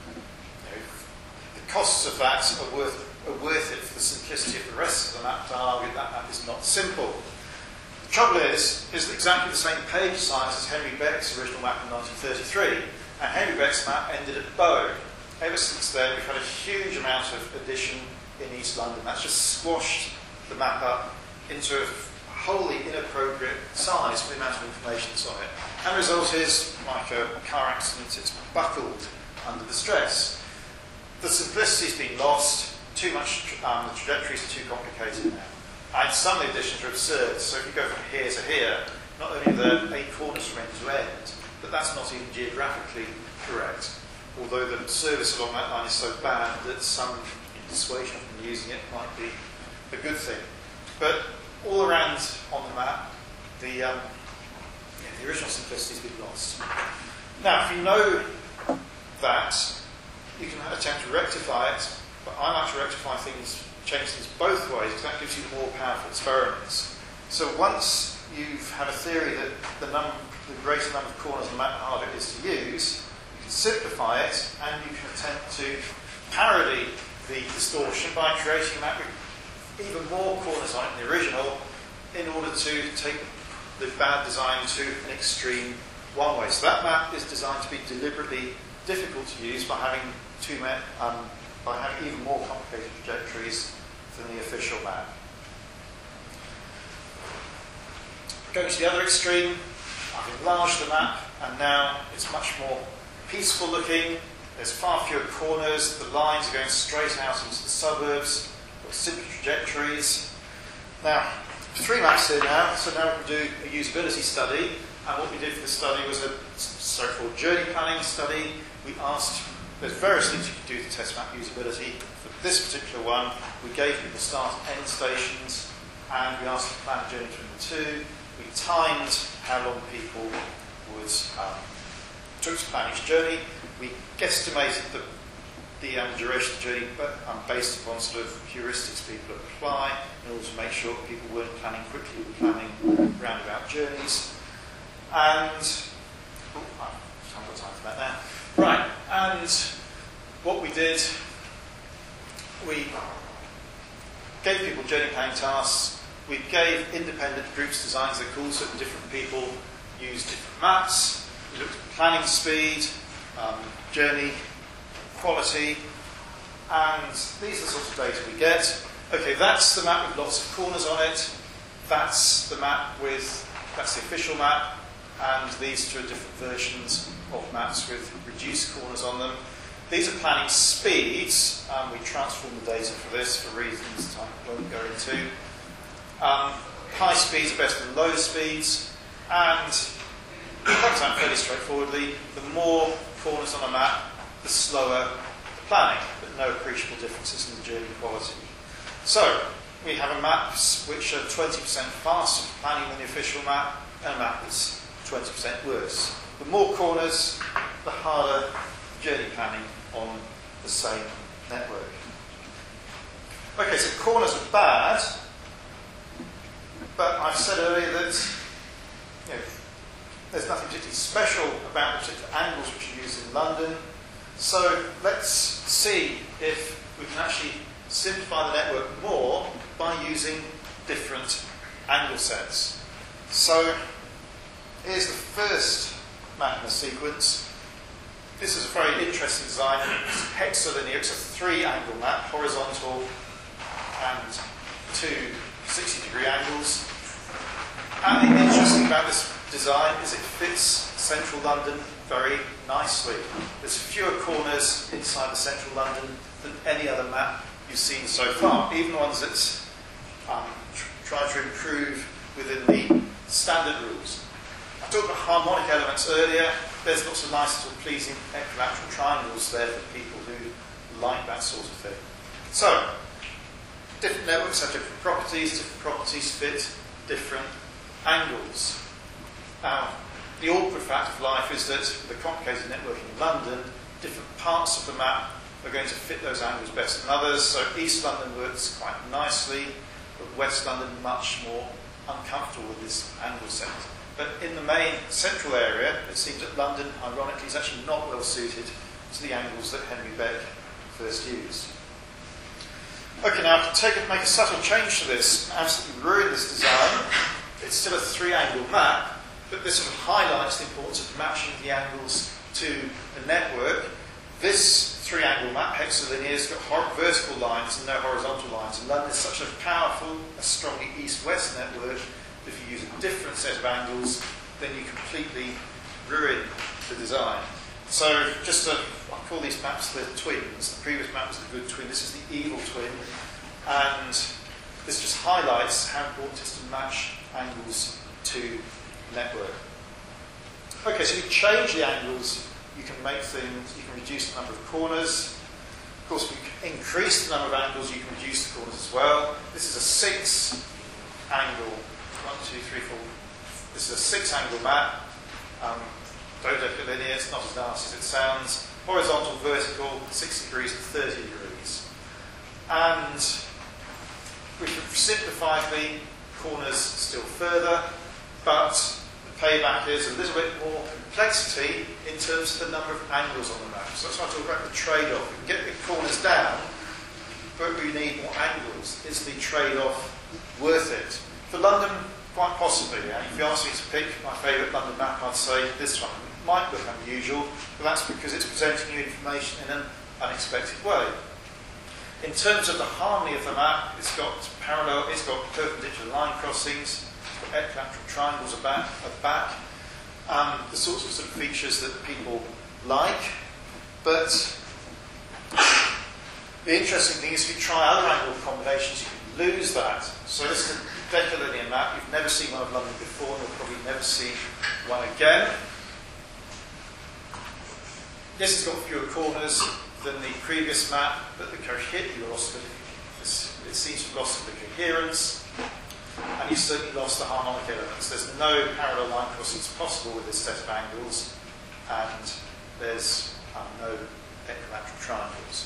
the costs of that are worth it for the simplicity of the rest of the map to argue that map is not simple. The trouble is exactly the same page size as Henry Beck's original map in 1933, and Henry Beck's map ended at Bow. Ever since then, we've had a huge amount of addition in East London. That's just squashed the map up into a wholly inappropriate size for the amount of information that's on it. And the result is, like a car accident, it's buckled under the stress. The simplicity's been lost. Too much, the trajectories are too complicated now. And some of the additions are absurd. So if you go from here to here, not only are there 8 corners from end to end, but that's not even geographically correct. Although the service along that line is so bad that some dissuasion from using it might be a good thing. But all around on the map, the original simplicity has been lost. Now, if you know that, you can attempt to rectify it, but I like to rectify things, change things both ways, because that gives you more powerful experiments. So once you've had a theory that the greater number of corners on the map, the harder it is to use, you can simplify it, and you can attempt to parody the distortion by creating a map with even more corners on it than the original, in order to take the bad design to an extreme one way. So that map is designed to be deliberately difficult to use by having even more complicated trajectories than the official map. Going to the other extreme, I've enlarged the map, and now it's much more peaceful looking. There's far fewer corners. The lines are going straight out into the suburbs. Got simple trajectories. Now, 3 maps here now, so now we can do a usability study. And what we did for the study was a so-called journey planning study. We asked, there's various things you can do to test map usability. For this particular one, we gave people start and end stations, and we asked them to plan a journey between the two. We timed how long people took to plan each journey. We guesstimated the duration of the journey based upon sort of heuristics people apply in order to make sure that people weren't planning quickly, but planning roundabout journeys. And I haven't got time for that now. Right, and what we did, we gave people journey planning tasks. We gave independent groups designs that called so that different people used different maps. We looked at planning speed, journey quality, and these are the sorts of data we get. Okay, that's the map with lots of corners on it. That's the map with That's the official map, and these two are different versions of maps with reduced corners on them. These are planning speeds. We transform the data for this for reasons I won't go into. High speeds are better than low speeds, and it works out fairly straightforwardly. The more corners on a map, the slower the planning, but no appreciable differences in the journey quality. So, we have a map which are 20% faster for planning than the official map, and a map that's 20% worse. The more corners, the harder journey planning on the same network. Okay, so corners are bad, but I've said earlier that there's nothing particularly special about the particular angles which are used in London. So let's see if we can actually simplify the network more by using different angle sets. So here's the first map in the sequence. This is a very interesting design. It's hexalinear. It's a 3-angle map, horizontal and 2 60-degree angles. And the interesting about this design is it fits central London very nicely. There's fewer corners inside the central London than any other map you've seen so far, even ones that try to improve within the standard rules. I talked about harmonic elements earlier. There's lots of nice little pleasing equilateral triangles there for people who like that sort of thing. So, different networks have different properties fit different angles. Now, the awkward fact of life is that with a complicated network in London, different parts of the map are going to fit those angles better than others. So East London works quite nicely, but West London much more uncomfortable with this angle set. But in the main central area, it seems that London, ironically, is actually not well suited to the angles that Henry Beck first used. Okay, now to make a subtle change to this, absolutely ruin this design. It's still a 3-angle map, but this sort of highlights the importance of matching the angles to the network. This 3-angle map, hexalinear, has got vertical lines and no horizontal lines. And London is such a powerful, a strongly east-west network, that if you use a different set of angles, then you completely ruin the design. So just I'll call these maps the twins. The previous map was the good twin. This is the evil twin. And this just highlights how important it is to match angles to network. Okay, so you change the angles, you can make things, you can reduce the number of corners. Of course, we can increase the number of angles, you can reduce the corners as well. This is a 6-angle, 1, 2, 3, 4. This is a 6-angle map. Dodecalinear, it's not as nasty as it sounds. Horizontal, vertical, 60 degrees and 30 degrees. And we can simplify the corners still further, but the payback is a little bit more complexity in terms of the number of angles on the map. So that's why I talk about the trade-off. We can get the corners down, but we need more angles. Is the trade-off worth it? For London, quite possibly. Yeah. If you ask me to pick my favourite London map, I'd say this one. It might look unusual, but that's because it's presenting you information in an unexpected way. In terms of the harmony of the map, it's got perpendicular line crossings, it's got equilateral triangles at back, the sorts of features that people like. But the interesting thing is if you try other angle combinations, you can lose that. So this is a decalinear map. You've never seen one of London before, and you'll probably never see one again. This has got fewer corners than the previous map, but it seems to have lost the coherence, and you've certainly lost the harmonic elements. There's no parallel line crossings possible with this set of angles, and there's no equilateral triangles.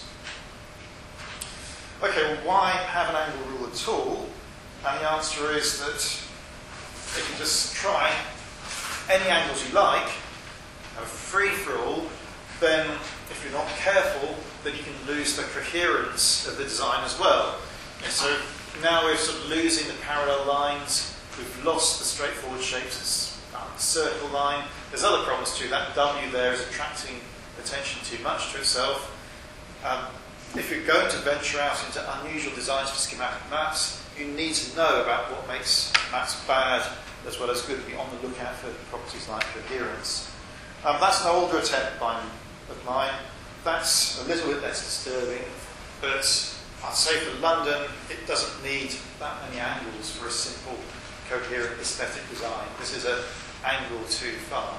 Okay, well, why have an angle rule at all? And the answer is that if you just try any angles you like, have a free-for-all, then if you're not careful, then you can lose the coherence of the design as well. And so now we're sort of losing the parallel lines, we've lost the straightforward shapes, the circle line. There's other problems too. That W there is attracting attention too much to itself. If you're going to venture out into unusual designs for schematic maps, you need to know about what makes maps bad as well as good to be on the lookout for properties like coherence. That's an older attempt of mine. That's a little bit less disturbing, but I'd say for London, it doesn't need that many angles for a simple, coherent aesthetic design. This is an angle too far.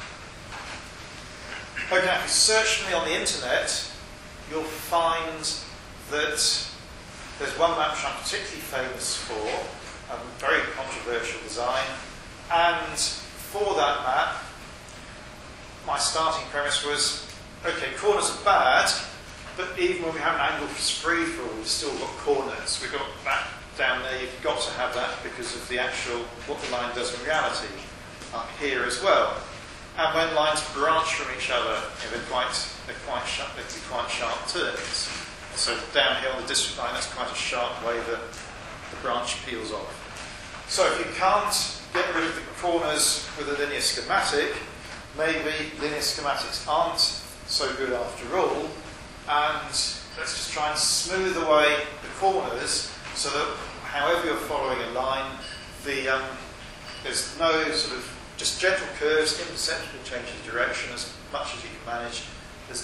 Okay, now if you search me on the internet, you'll find that there's one map which I'm particularly famous for, a very controversial design, and for that map, my starting premise was, okay, corners are bad, but even when we have an angle that's free for all, we've still got corners. We've got that down there, you've got to have that because of the actual, what the line does in reality, up here as well. And when lines branch from each other, they're quite sharp, they can be quite sharp turns. So down here on the district line, that's quite a sharp way that the branch peels off. So if you can't get rid of the corners with a linear schematic, maybe linear schematics aren't so good after all, and let's just try and smooth away the corners so that however you're following a line, there's no sort of just gentle curves, imperceptible changes of direction as much as you can manage. There's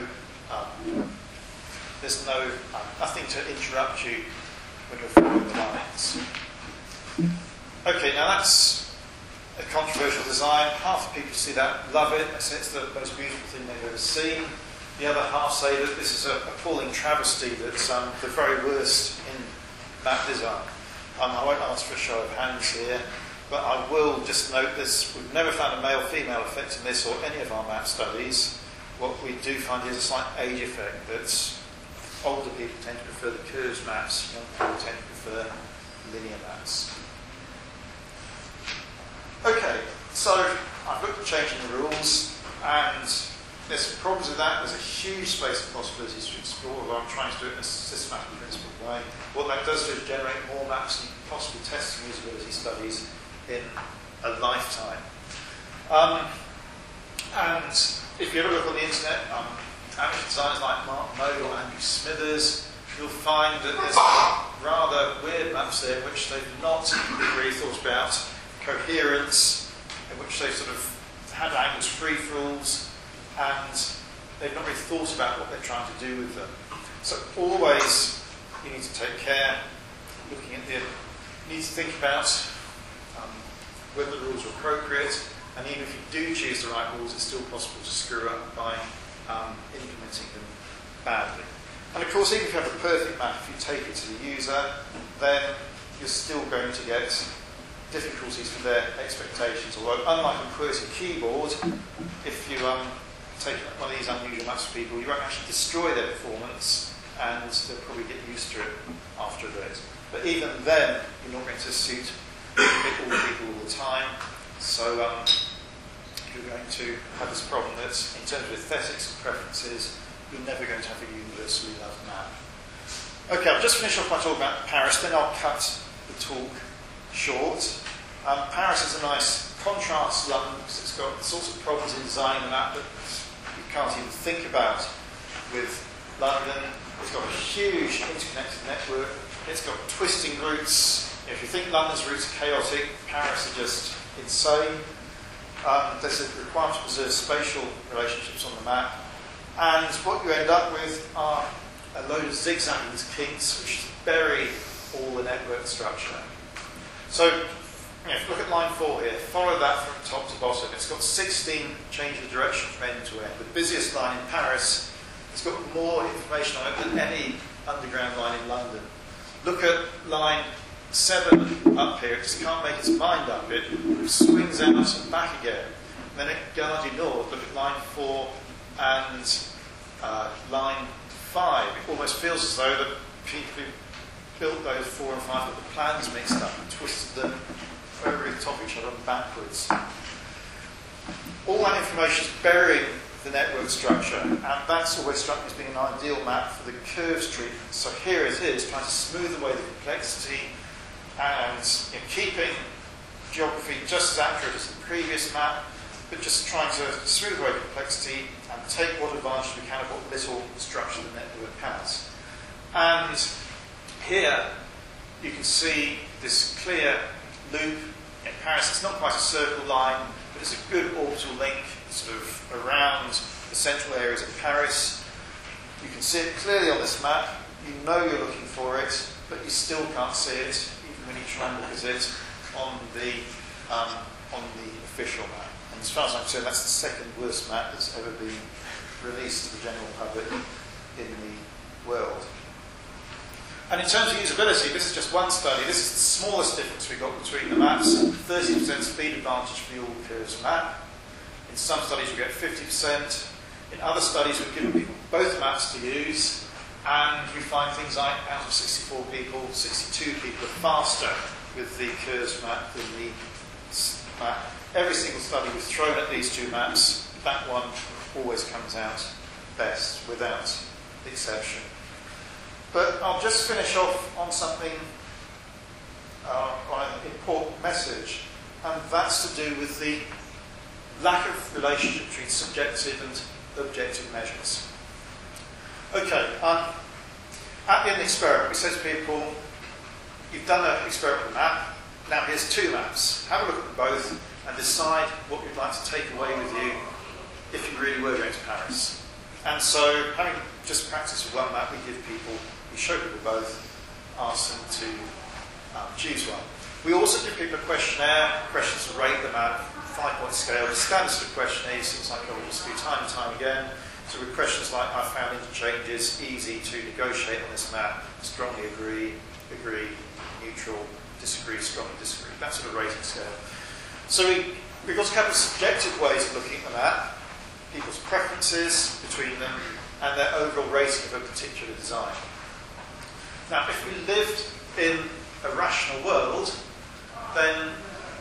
nothing to interrupt you when you're following the lines. Okay, now that's a controversial design. Half the people who see that love it. They say it's the most beautiful thing they've ever seen. The other half say that this is an appalling travesty, that's the very worst in map design. I won't ask for a show of hands here, but I will just note this. We've never found a male-female effect in this or any of our map studies. What we do find is a slight age effect, that older people tend to prefer the curves maps, young people tend to prefer linear maps. Okay, so I've looked at changing the rules, and there's some problems with that. There's a huge space of possibilities to explore, although I'm trying to do it in a systematic, principled way. What that does do is generate more maps and possibly test some usability studies in a lifetime. And if you ever look on the internet, amateur designers like Mark Mode or Andrew Smithers, you'll find that there's rather weird maps there in which they've not really thought about coherence, in which they've sort of had angles free for alls, and they've not really thought about what they're trying to do with them. So always you need to take care, looking at you need to think about whether the rules are appropriate, and even if you do choose the right rules, it's still possible to screw up by implementing them badly. And of course, even if you have a perfect map, if you take it to the user, then you're still going to get difficulties with their expectations. Although, unlike a QWERTY keyboard, if you take one of these unusual maps for people, you won't actually destroy their performance, and they'll probably get used to it after a bit. But even then, you're not going to suit all people all the time. So you're going to have this problem that, in terms of aesthetics and preferences, you're never going to have a universally loved map. Okay, I'll just finish off by talking about Paris, then I'll cut the talk short. Paris is a nice contrast to London because it's got sorts of problems in designing the map that you can't even think about with London. It's got a huge interconnected network. It's got twisting routes. If you think London's routes are chaotic, Paris are just insane. There's a requirement to preserve spatial relationships on the map. And what you end up with are a load of zigzagging kinks which bury all the network structure. So, if you look at line 4 here, follow that from top to bottom. It's got 16 changes of direction from end to end. The busiest line in Paris has got more information on it than any underground line in London. Look at line 7 up here. It just can't make its mind up. It swings out and back again. And then at Gardie North, look at line 4 and line 5. It almost feels as though the people who built those 4 and 5 got the plans mixed up and twisted them over the top of each other and backwards. All that information is burying the network structure, and that's always struck me as being an ideal map for the curves treatment. So here it is, trying to smooth away the complexity and keeping geography just as accurate as the previous map, but just trying to smooth away the complexity and take what advantage we can of what little structure the network has. And here you can see this clear loop Paris, it's not quite a circle line, but it's a good orbital link sort of around the central areas of Paris. You can see it clearly on this map. You know you're looking for it, but you still can't see it, even when you try and look at it on the official map. And as far as I'm concerned, that's the second worst map that's ever been released to the general public in the world. And in terms of usability, this is just one study. This is the smallest difference we've got between the maps. 30% speed advantage for the all curves map. In some studies we get 50%. In other studies we've given people both maps to use, and we find things like out of 64 people, 62 people are faster with the curves map than the map. Every single study we've thrown at these two maps, that one always comes out best, without exception. But I'll just finish off on something, on an important message, and that's to do with the lack of relationship between subjective and objective measures. Okay, at the end of the experiment, we said to people, you've done an experiment map, now here's two maps. Have a look at them both and decide what you'd like to take away with you if you really were going to Paris. And so, having just practiced with one map, we show people both, ask them to choose one. We also give people a questionnaire, questions to rate the map, 5-point scale. The standard sort of questionnaire seems like what we just do time and time again. So with questions like, I found interchanges easy to negotiate on this map, strongly agree, neutral, disagree, strongly disagree, that sort of rating scale. So we've got a couple of subjective ways of looking at the map, people's preferences between them, and their overall rating of a particular design. Now, if we lived in a rational world, then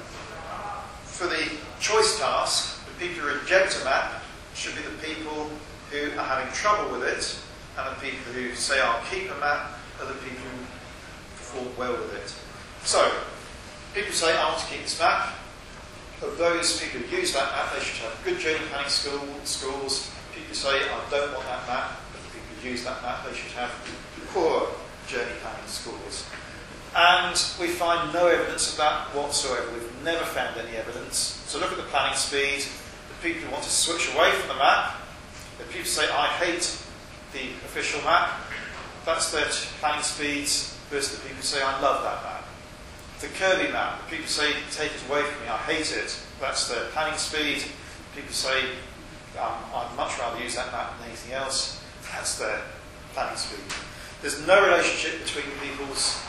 for the choice task, the people who reject a map should be the people who are having trouble with it, and the people who say, I'll keep a map, are the people who perform well with it. So, people say, I want to keep this map. Of those people who use that map, they should have good journey planning schools. People say, I don't want that map. But the people who use that map, they should have poor journey planning schools. And we find no evidence of that whatsoever. We've never found any evidence. So look at the planning speed. The people who want to switch away from the map, the people say, I hate the official map. That's their planning speeds versus the people who say, I love that map. The Kirby map, the people say, take it away from me, I hate it. That's their planning speed. People say, I'd much rather use that map than anything else. That's their planning speed. There's no relationship between people's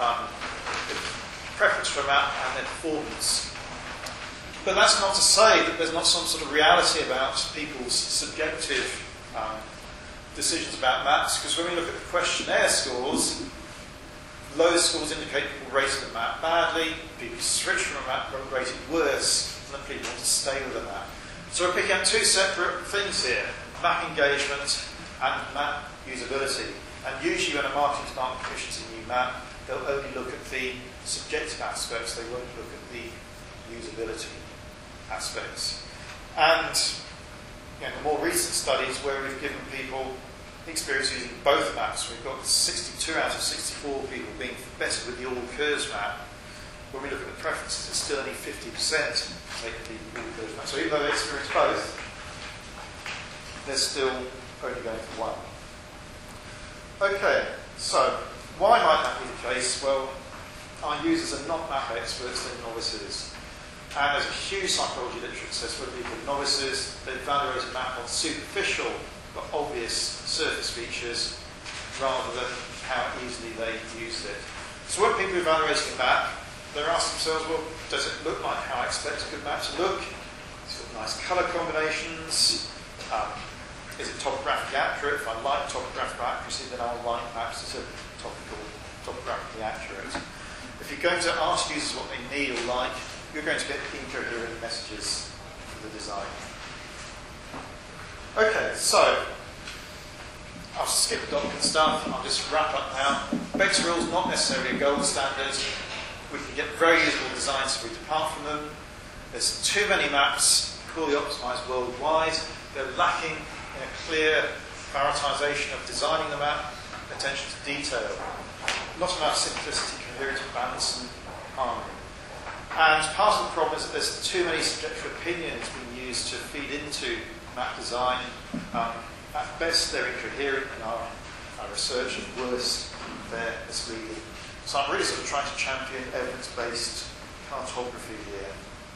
preference for a map and their performance. But that's not to say that there's not some sort of reality about people's subjective decisions about maps, because when we look at the questionnaire scores, low scores indicate people rated the map badly, people switch from a map rated worse, and then people want to stay with a map. So we're picking up two separate things here, map engagement and map usability. And usually when a marketing department commissions a new map, they'll only look at the subjective aspects, they won't look at the usability aspects. And the more recent studies where we've given people experience using both maps, we've got 62 out of 64 people being better with the all curves map. When we look at the preferences, it's still only 50% take the all curves map. So even though they experience both, they're still only going for one. Okay, so why might that be the case? Well, our users are not map experts, they're novices. And there's a huge psychology literature that says when people are novices, they evaluate a map on superficial but obvious surface features rather than how easily they use it. So when people are evaluating a map, they're asking themselves, well, does it look like how I expect a good map to look? It's got nice colour combinations. Is it topographically accurate? If I like topographical accuracy, then I'll like maps that are topographically accurate. If you're going to ask users what they need or like, you're going to get incoherent messages for the design. Okay, so I'll skip the document stuff. I'll just wrap up now. Beck's rule is not necessarily a gold standard. We can get very usable designs if we depart from them. There's too many maps poorly optimised worldwide. They're lacking in a clear prioritisation of designing the map, attention to detail. Not enough simplicity, coherence, balance and harmony. And part of the problem is that there's too many subjective opinions being used to feed into map design. At best, they're incoherent in our research, at worst, they're misleading. So I'm really sort of trying to champion evidence-based cartography here.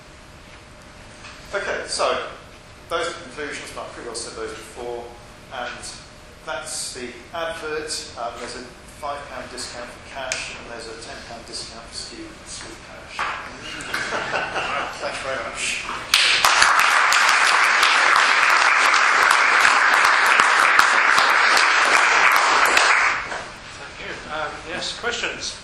Okay, so those are the conclusions, but I've pretty well said those before. And that's the advert. There's a £5 discount for cash, and there's a £10 discount for students with cash. Thanks very much. Thank you. Yes, questions?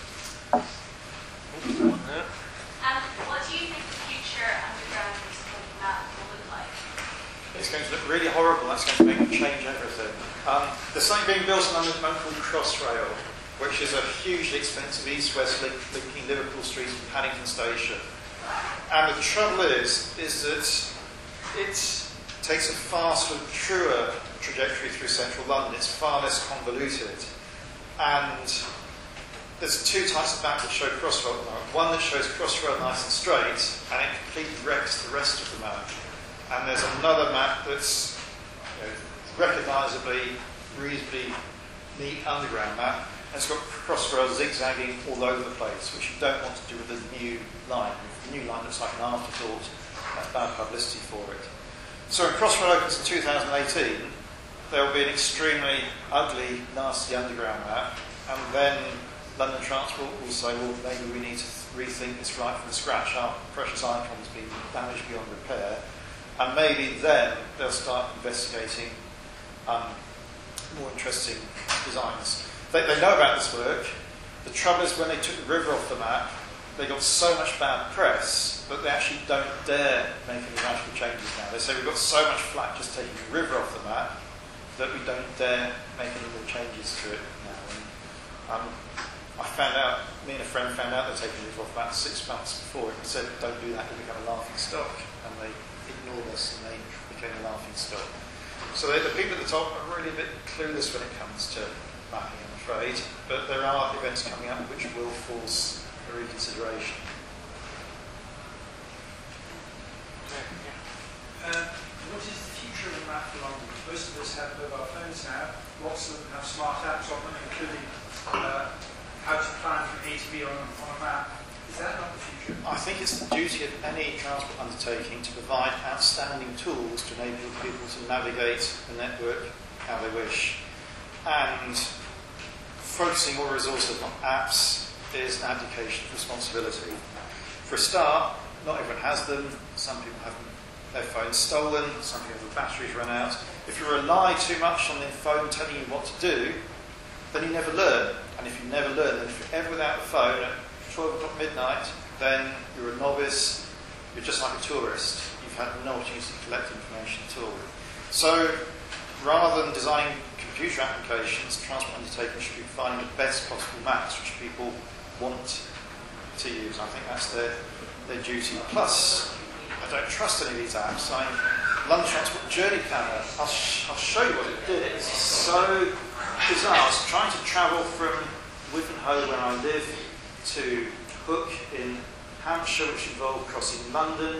What do you think the future underground research map will look like? It's going to look really horrible. That's going to change everything. There's something being built on London called Crossrail, which is a hugely expensive east-west link linking Liverpool Street and Paddington Station. And the trouble is that it takes a far sort of truer trajectory through central London. It's far less convoluted. And there's two types of map that show Crossrail. One that shows Crossrail nice and straight, and it completely wrecks the rest of the map. And there's another map that's recognisably, reasonably neat underground map, and it's got Crossrail zigzagging all over the place, which you don't want to do with the new line. The new line looks like an afterthought. That's bad publicity for it. So when Crossrail opens in 2018, there will be an extremely ugly, nasty underground map, and then London Transport will say, well, maybe we need to rethink this right from scratch. Our precious icon's been damaged beyond repair. And maybe then they'll start investigating more interesting designs. They know about this work. The trouble is when they took the river off the map, they got so much bad press that they actually don't dare make any radical changes now. They say we've got so much flack just taking the river off the map that we don't dare make any more changes to it now. And, I found out, me and a friend found out they'd taken the river off about 6 months before it and said, don't do that, you'll become a laughing stock. And they ignored us and they became a laughing stock. So the people at the top are really a bit clueless when it comes to mapping, I'm afraid. But there are events coming up which will force a reconsideration. What is the future of the map for London? Most of us have mobile phones now. Lots of them have smart apps on them, including how to plan from A to B on a map. Is that not the future? I think it's the duty of any transport undertaking to provide outstanding tools to enable people to navigate the network how they wish. And focusing more resources on apps is an abdication of responsibility. For a start, not everyone has them. Some people have their phones stolen. Some people have batteries run out. If you rely too much on the phone telling you what to do, then you never learn. And if you never learn, then if you're ever without a phone at 12 o'clock midnight, then you're a novice, you're just like a tourist. You've had no opportunity to collect information at all. So, rather than designing computer applications, transport undertakings should be finding the best possible maps which people want to use. I think that's their duty. Plus, I don't trust any of these apps. London Transport Journey Planner, I'll show you what it did. It's so bizarre. I was trying to travel from Wivenhoe, where I live, to Hook in Hampshire, which involved crossing London.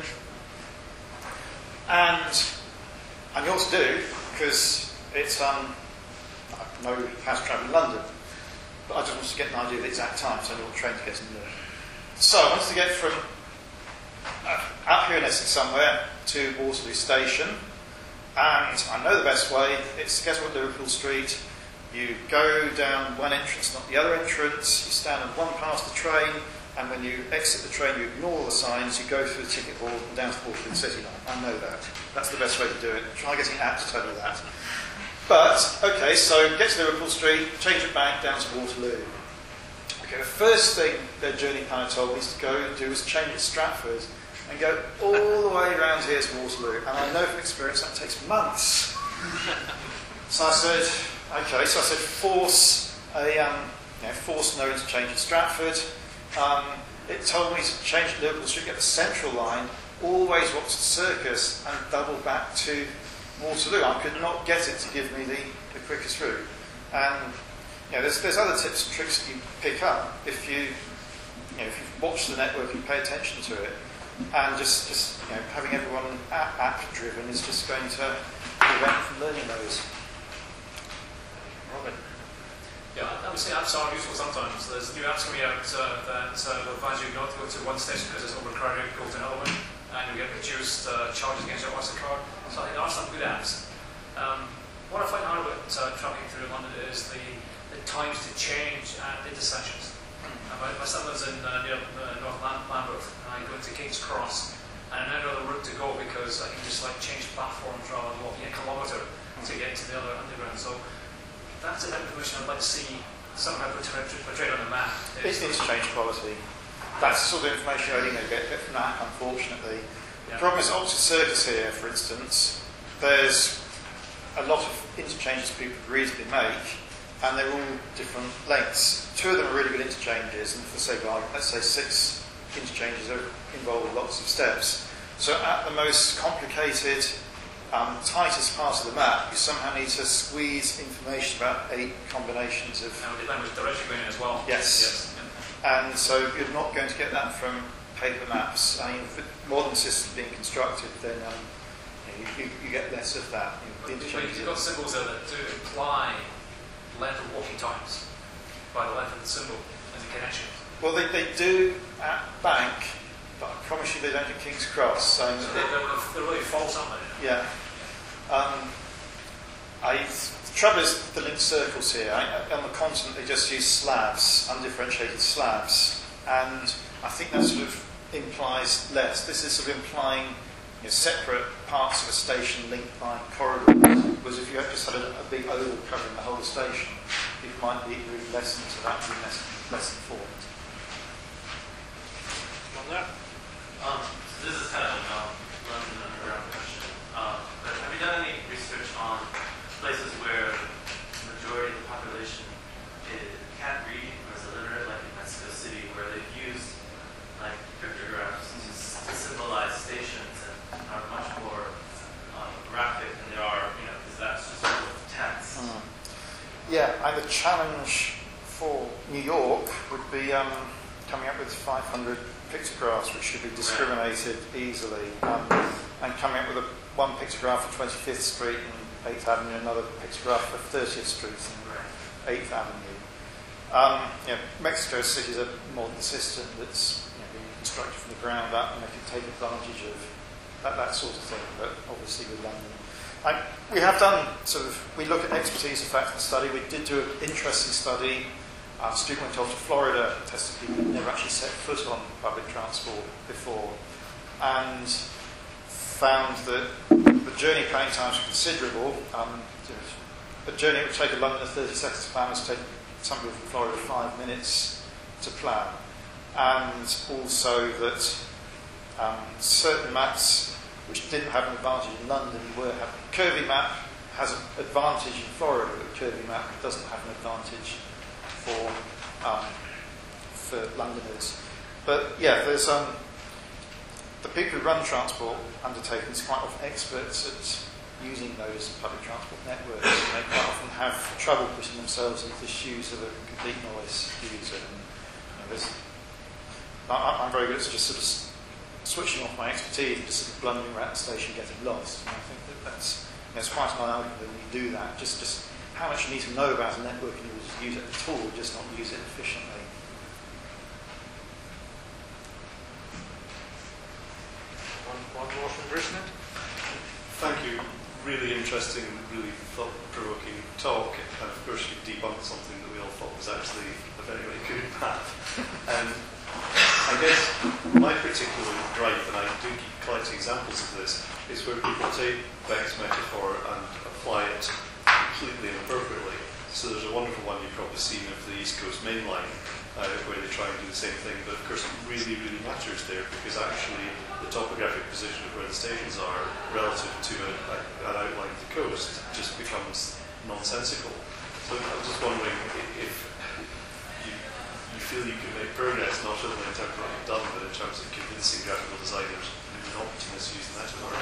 And I knew what to do, because it's, I know how to travel in London. But I just wanted to get an idea of the exact time, so I knew what train to get in there. So I wanted to get from up here in Essex somewhere to Waterloo Station. And I know the best way. It's to get to Liverpool Street. You go down one entrance, not the other entrance. You stand on one part of the train, and when you exit the train, you ignore all the signs. You go through the ticket hall and down to Waterloo City line. I know that. That's the best way to do it. Try getting an app to tell you that. But, okay, so get to Liverpool Street, change it back down to Waterloo. Okay, the first thing their journey planner told me to go do was change at Stratford and go all the way around here to Waterloo. And I know from experience that takes months. So I said, okay, force no interchange at Stratford. It told me to change at Liverpool Street, get the central line, always walk to the Circus and double back to Waterloo. I could not get it to give me the quickest route. And there's other tips and tricks that you pick up. If you if you've watched the network and pay attention to it, and just having everyone app driven is just going to prevent from learning those. Robin. Yeah, I would say apps are useful sometimes. There's new apps coming out that will advise you not to go to one station because it's overcrowded, go to another one, and you get reduced charges against your Oyster card. So I think there are some good apps. What I find hard about travelling through London is the times to change at intersections. My son lives in near North Lambeth, and I go into King's Cross, and I know the route to go because I can just change platforms rather than walking a kilometre to get to the other underground. So that's an information I'd like to see somehow portrayed on the map. It's interchange quality. That's the sort of information you're only going to get from that, unfortunately. Yeah. The problem is Oxford Circus here, for instance, there's a lot of interchanges people could reasonably make, and they're all different lengths. 2 of them are really good interchanges, and for the sake of argument, let's say 6 interchanges are involved with lots of steps. So at the most complicated, tightest part of the map, you somehow need to squeeze information about 8 combinations of... And with the language direction going in as well. Yes. And so you're not going to get that from paper maps. I mean, if modern systems being constructed, then you get less of that. But you've got symbols there that do imply length of walking times by the length of the symbol as a connection. Well, they do at Bank, but I promise you they don't at King's Cross. So they're really false, aren't they? Yeah. The trouble is the linked circles here. On the continent, they just use slabs, undifferentiated slabs, and I think that sort of implies less. This is sort of implying separate parts of a station linked by corridors. Whereas if you just had a big oval covering the whole station, people might be really less into that, be less informed. On that. This is kind of a London Underground question. But have you done any research on places where the majority of the population can't read or is illiterate, like in Mexico City, where they've used cryptographs to symbolize stations and are much more graphic than there are, because that's just sort of tense. Yeah, and the challenge for New York would be coming up with 500 pictographs, which should be discriminated easily, and coming up with one pictograph for 25th Street and 8th Avenue, another pictograph for 30th Street and 8th Avenue. Mexico City is a modern system that's being constructed from the ground up, and they can take advantage of that sort of thing, but obviously with London. We have done we look at expertise effect in the study. We did do an interesting study. A student went off to Florida, tested people who'd never actually set foot on public transport before, and found that the journey planning times were considerable. A journey that would take a Londoner 30 seconds to plan was taking somebody from Florida 5 minutes to plan. And also that certain maps which didn't have an advantage in London were having. Curvy map has an advantage in Florida, but Curvy map doesn't have an advantage for Londoners. But yeah, there's the people who run transport undertakings quite often experts at using those public transport networks, and they quite often have trouble putting themselves into the shoes of a complete noise user. And, I'm very good at just sort of switching off my expertise and just sort of blundering around the station getting lost. And I think that's quite an argument when you do that. Just how much you need to know about a network and use it at all, just not use it efficiently. One more from Brisbane. Thank you. Really interesting, really thought-provoking talk. And of course, you debunked something that we all thought was actually a very, very good map. I guess my particular gripe, and I do keep collecting examples of this, is where people take Beck's metaphor and apply it completely inappropriately. So there's a wonderful one you've probably seen of the East Coast Main Line, where they try and do the same thing, but of course it really, really matters there, because actually the topographic position of where the stations are relative to an outline of the coast just becomes nonsensical. So I'm just wondering if you feel you can make progress not only in terms of what you've done, but in terms of convincing graphical designers not to misuse the metaphor.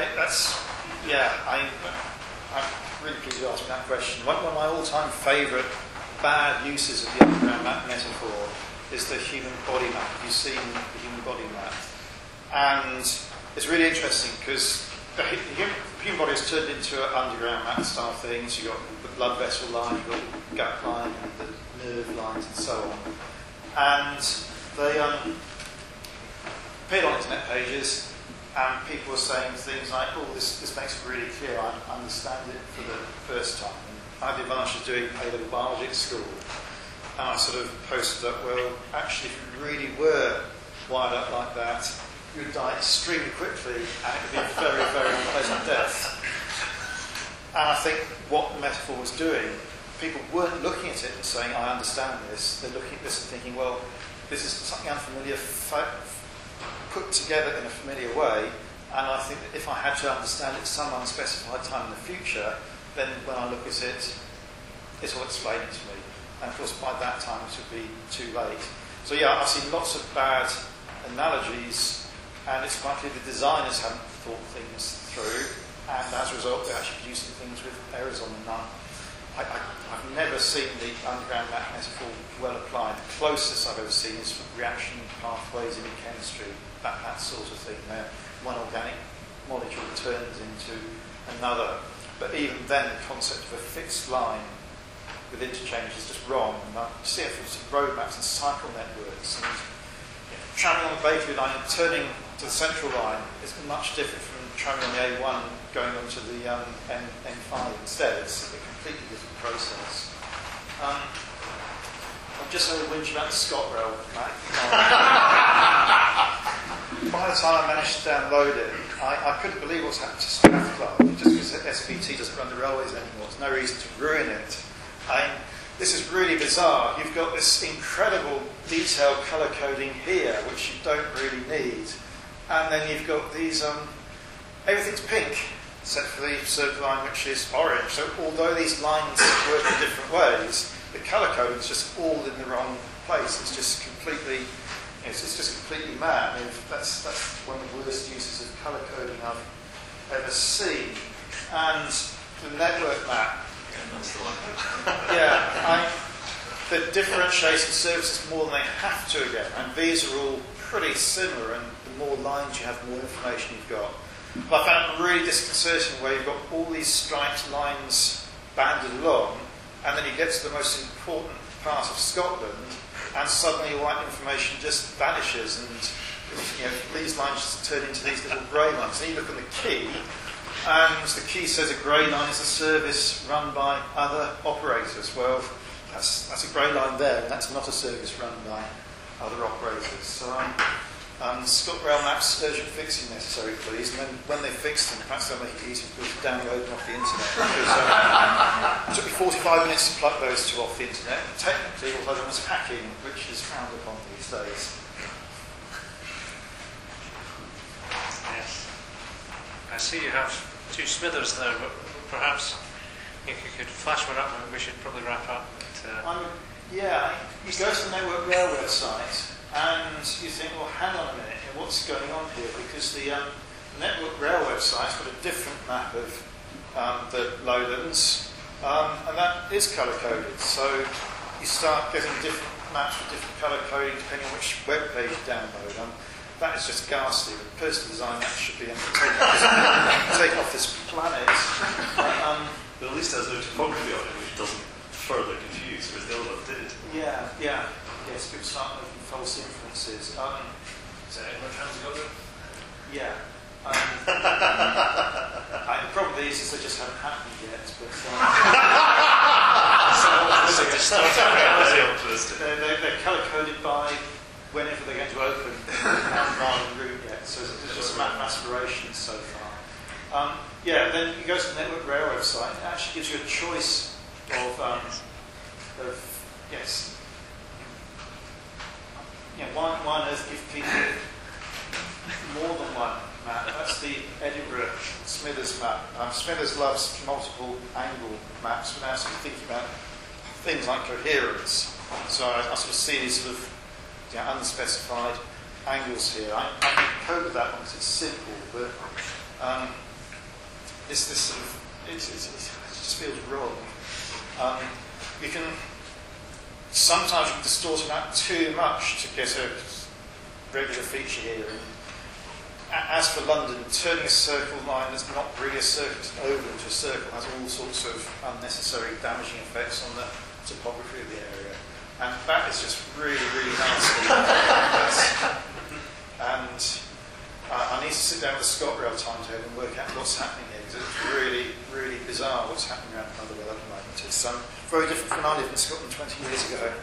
I'm really pleased you asked me that question. One of my all-time favourite bad uses of the underground map metaphor is the human body map. You've seen the human body map. And it's really interesting because the human body is turned into an underground map style thing. So you've got the blood vessel line, you've got the gut line, and the nerve lines, and so on. And they appeared on internet pages, and people were saying things like, oh, this makes it really clear, I understand it for the first time. And I had the advantage of doing A-level biology at school, and I sort of posted up, well, actually, if you really were wired up like that, you would die extremely quickly, and it would be a very, very unpleasant death. And I think what the metaphor was doing, people weren't looking at it and saying, I understand this. They're looking at this and thinking, well, this is something unfamiliar, put together in a familiar way, and I think that if I had to understand it at some unspecified time in the future, then when I look at it, it's all explained to me. And of course, by that time, it would be too late. So yeah, I've seen lots of bad analogies, and it's likely the designers haven't thought things through, and as a result, they're actually producing things with errors on them. I've never seen the underground map metaphor well applied. The closest I've ever seen is reaction pathways in chemistry, that sort of thing, where one organic molecule turns into another. But even then, the concept of a fixed line with interchange is just wrong. And I see it from some road maps and cycle networks. And travelling on the Bakerloo line and turning to the central line is much different from travelling on the A1 going onto the M5 instead. It's a completely different process. I've just had a whinge about the ScotRail map. By the time I managed to download it, I couldn't believe what's happened to Strathclyde. Just because SVT doesn't run the railways anymore, there's no reason to ruin it. This is really bizarre. You've got this incredible detailed colour coding here, which you don't really need. And then you've got these, everything's pink, except for the circle line, which is orange. So although these lines work in different ways, the colour coding is just all in the wrong place. It's just completely, it's just completely mad. I mean, that's one of the worst uses of colour coding I've ever seen. And the network map. Yeah, the differentiating services more than they have to again, and these are all pretty similar, and the more lines you have, the more information you've got. But I found it really disconcerting where you've got all these striped lines banded along, and then you get to the most important part of Scotland, and suddenly all that information just vanishes, and these lines just turn into these little grey lines. And you look at the key, and the key says a grey line is a service run by other operators. Well, that's a grey line there, and that's not a service run by other operators. So ScotRail maps urgent fixing necessary, please. And then when they fix them, perhaps they'll make it easy for us to download them off the internet. Because it took me 45 minutes to plug those two off the internet. And technically, although there was hacking, which is frowned upon these days. Yes. I see you have two Smithers there, but perhaps if you could flash one up, we should probably wrap up. Yeah, you go to the Network Rail website and you think, well, hang on a minute, what's going on here? Because the Network Rail website's got a different map of the lowlands, and that is colour-coded. So you start getting different maps with different colour coding depending on which web page you download. That is just ghastly. The person who designed that should be taken off this planet. But at least there's no topography on it, which doesn't further confuse, whereas the other one did. Yeah. Yes, people start making false inferences. Is that everyone trying to go there? Yeah. The problem is they just haven't happened yet. But they're colour-coded by whenever they're going to open rather than route yet. So it's just a map of aspirations so far. Then you go to the Network Rail website. It actually gives you a choice of why on earth give people more than one map? That's the Edinburgh Smithers map. Smithers loves multiple angle maps, but now sort of thinking about things like coherence. So I sort of see these sort of unspecified angles here. I can cope with that one because it's simple, but it's this sort of it just feels wrong. You can sometimes you can distort a map too much to get a regular feature here. And as for London, turning a circle line that's not really a circle, it's an oval into a circle, has all sorts of unnecessary damaging effects on the topography of the area. And that is just really, really nasty. And I need to sit down with the ScotRail timetable and work out what's happening here, because it's really, really bizarre what's happening around Motherwell at the moment. It's very different from when I lived in Scotland 20 years ago.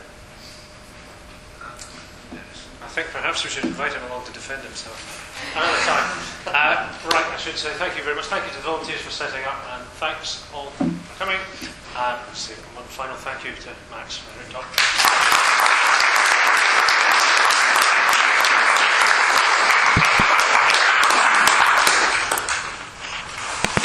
I think perhaps we should invite him along to defend himself another time. Right, I should say thank you very much. Thank you to the volunteers for setting up, and thanks all for coming. And say one final thank you to Max for her talk.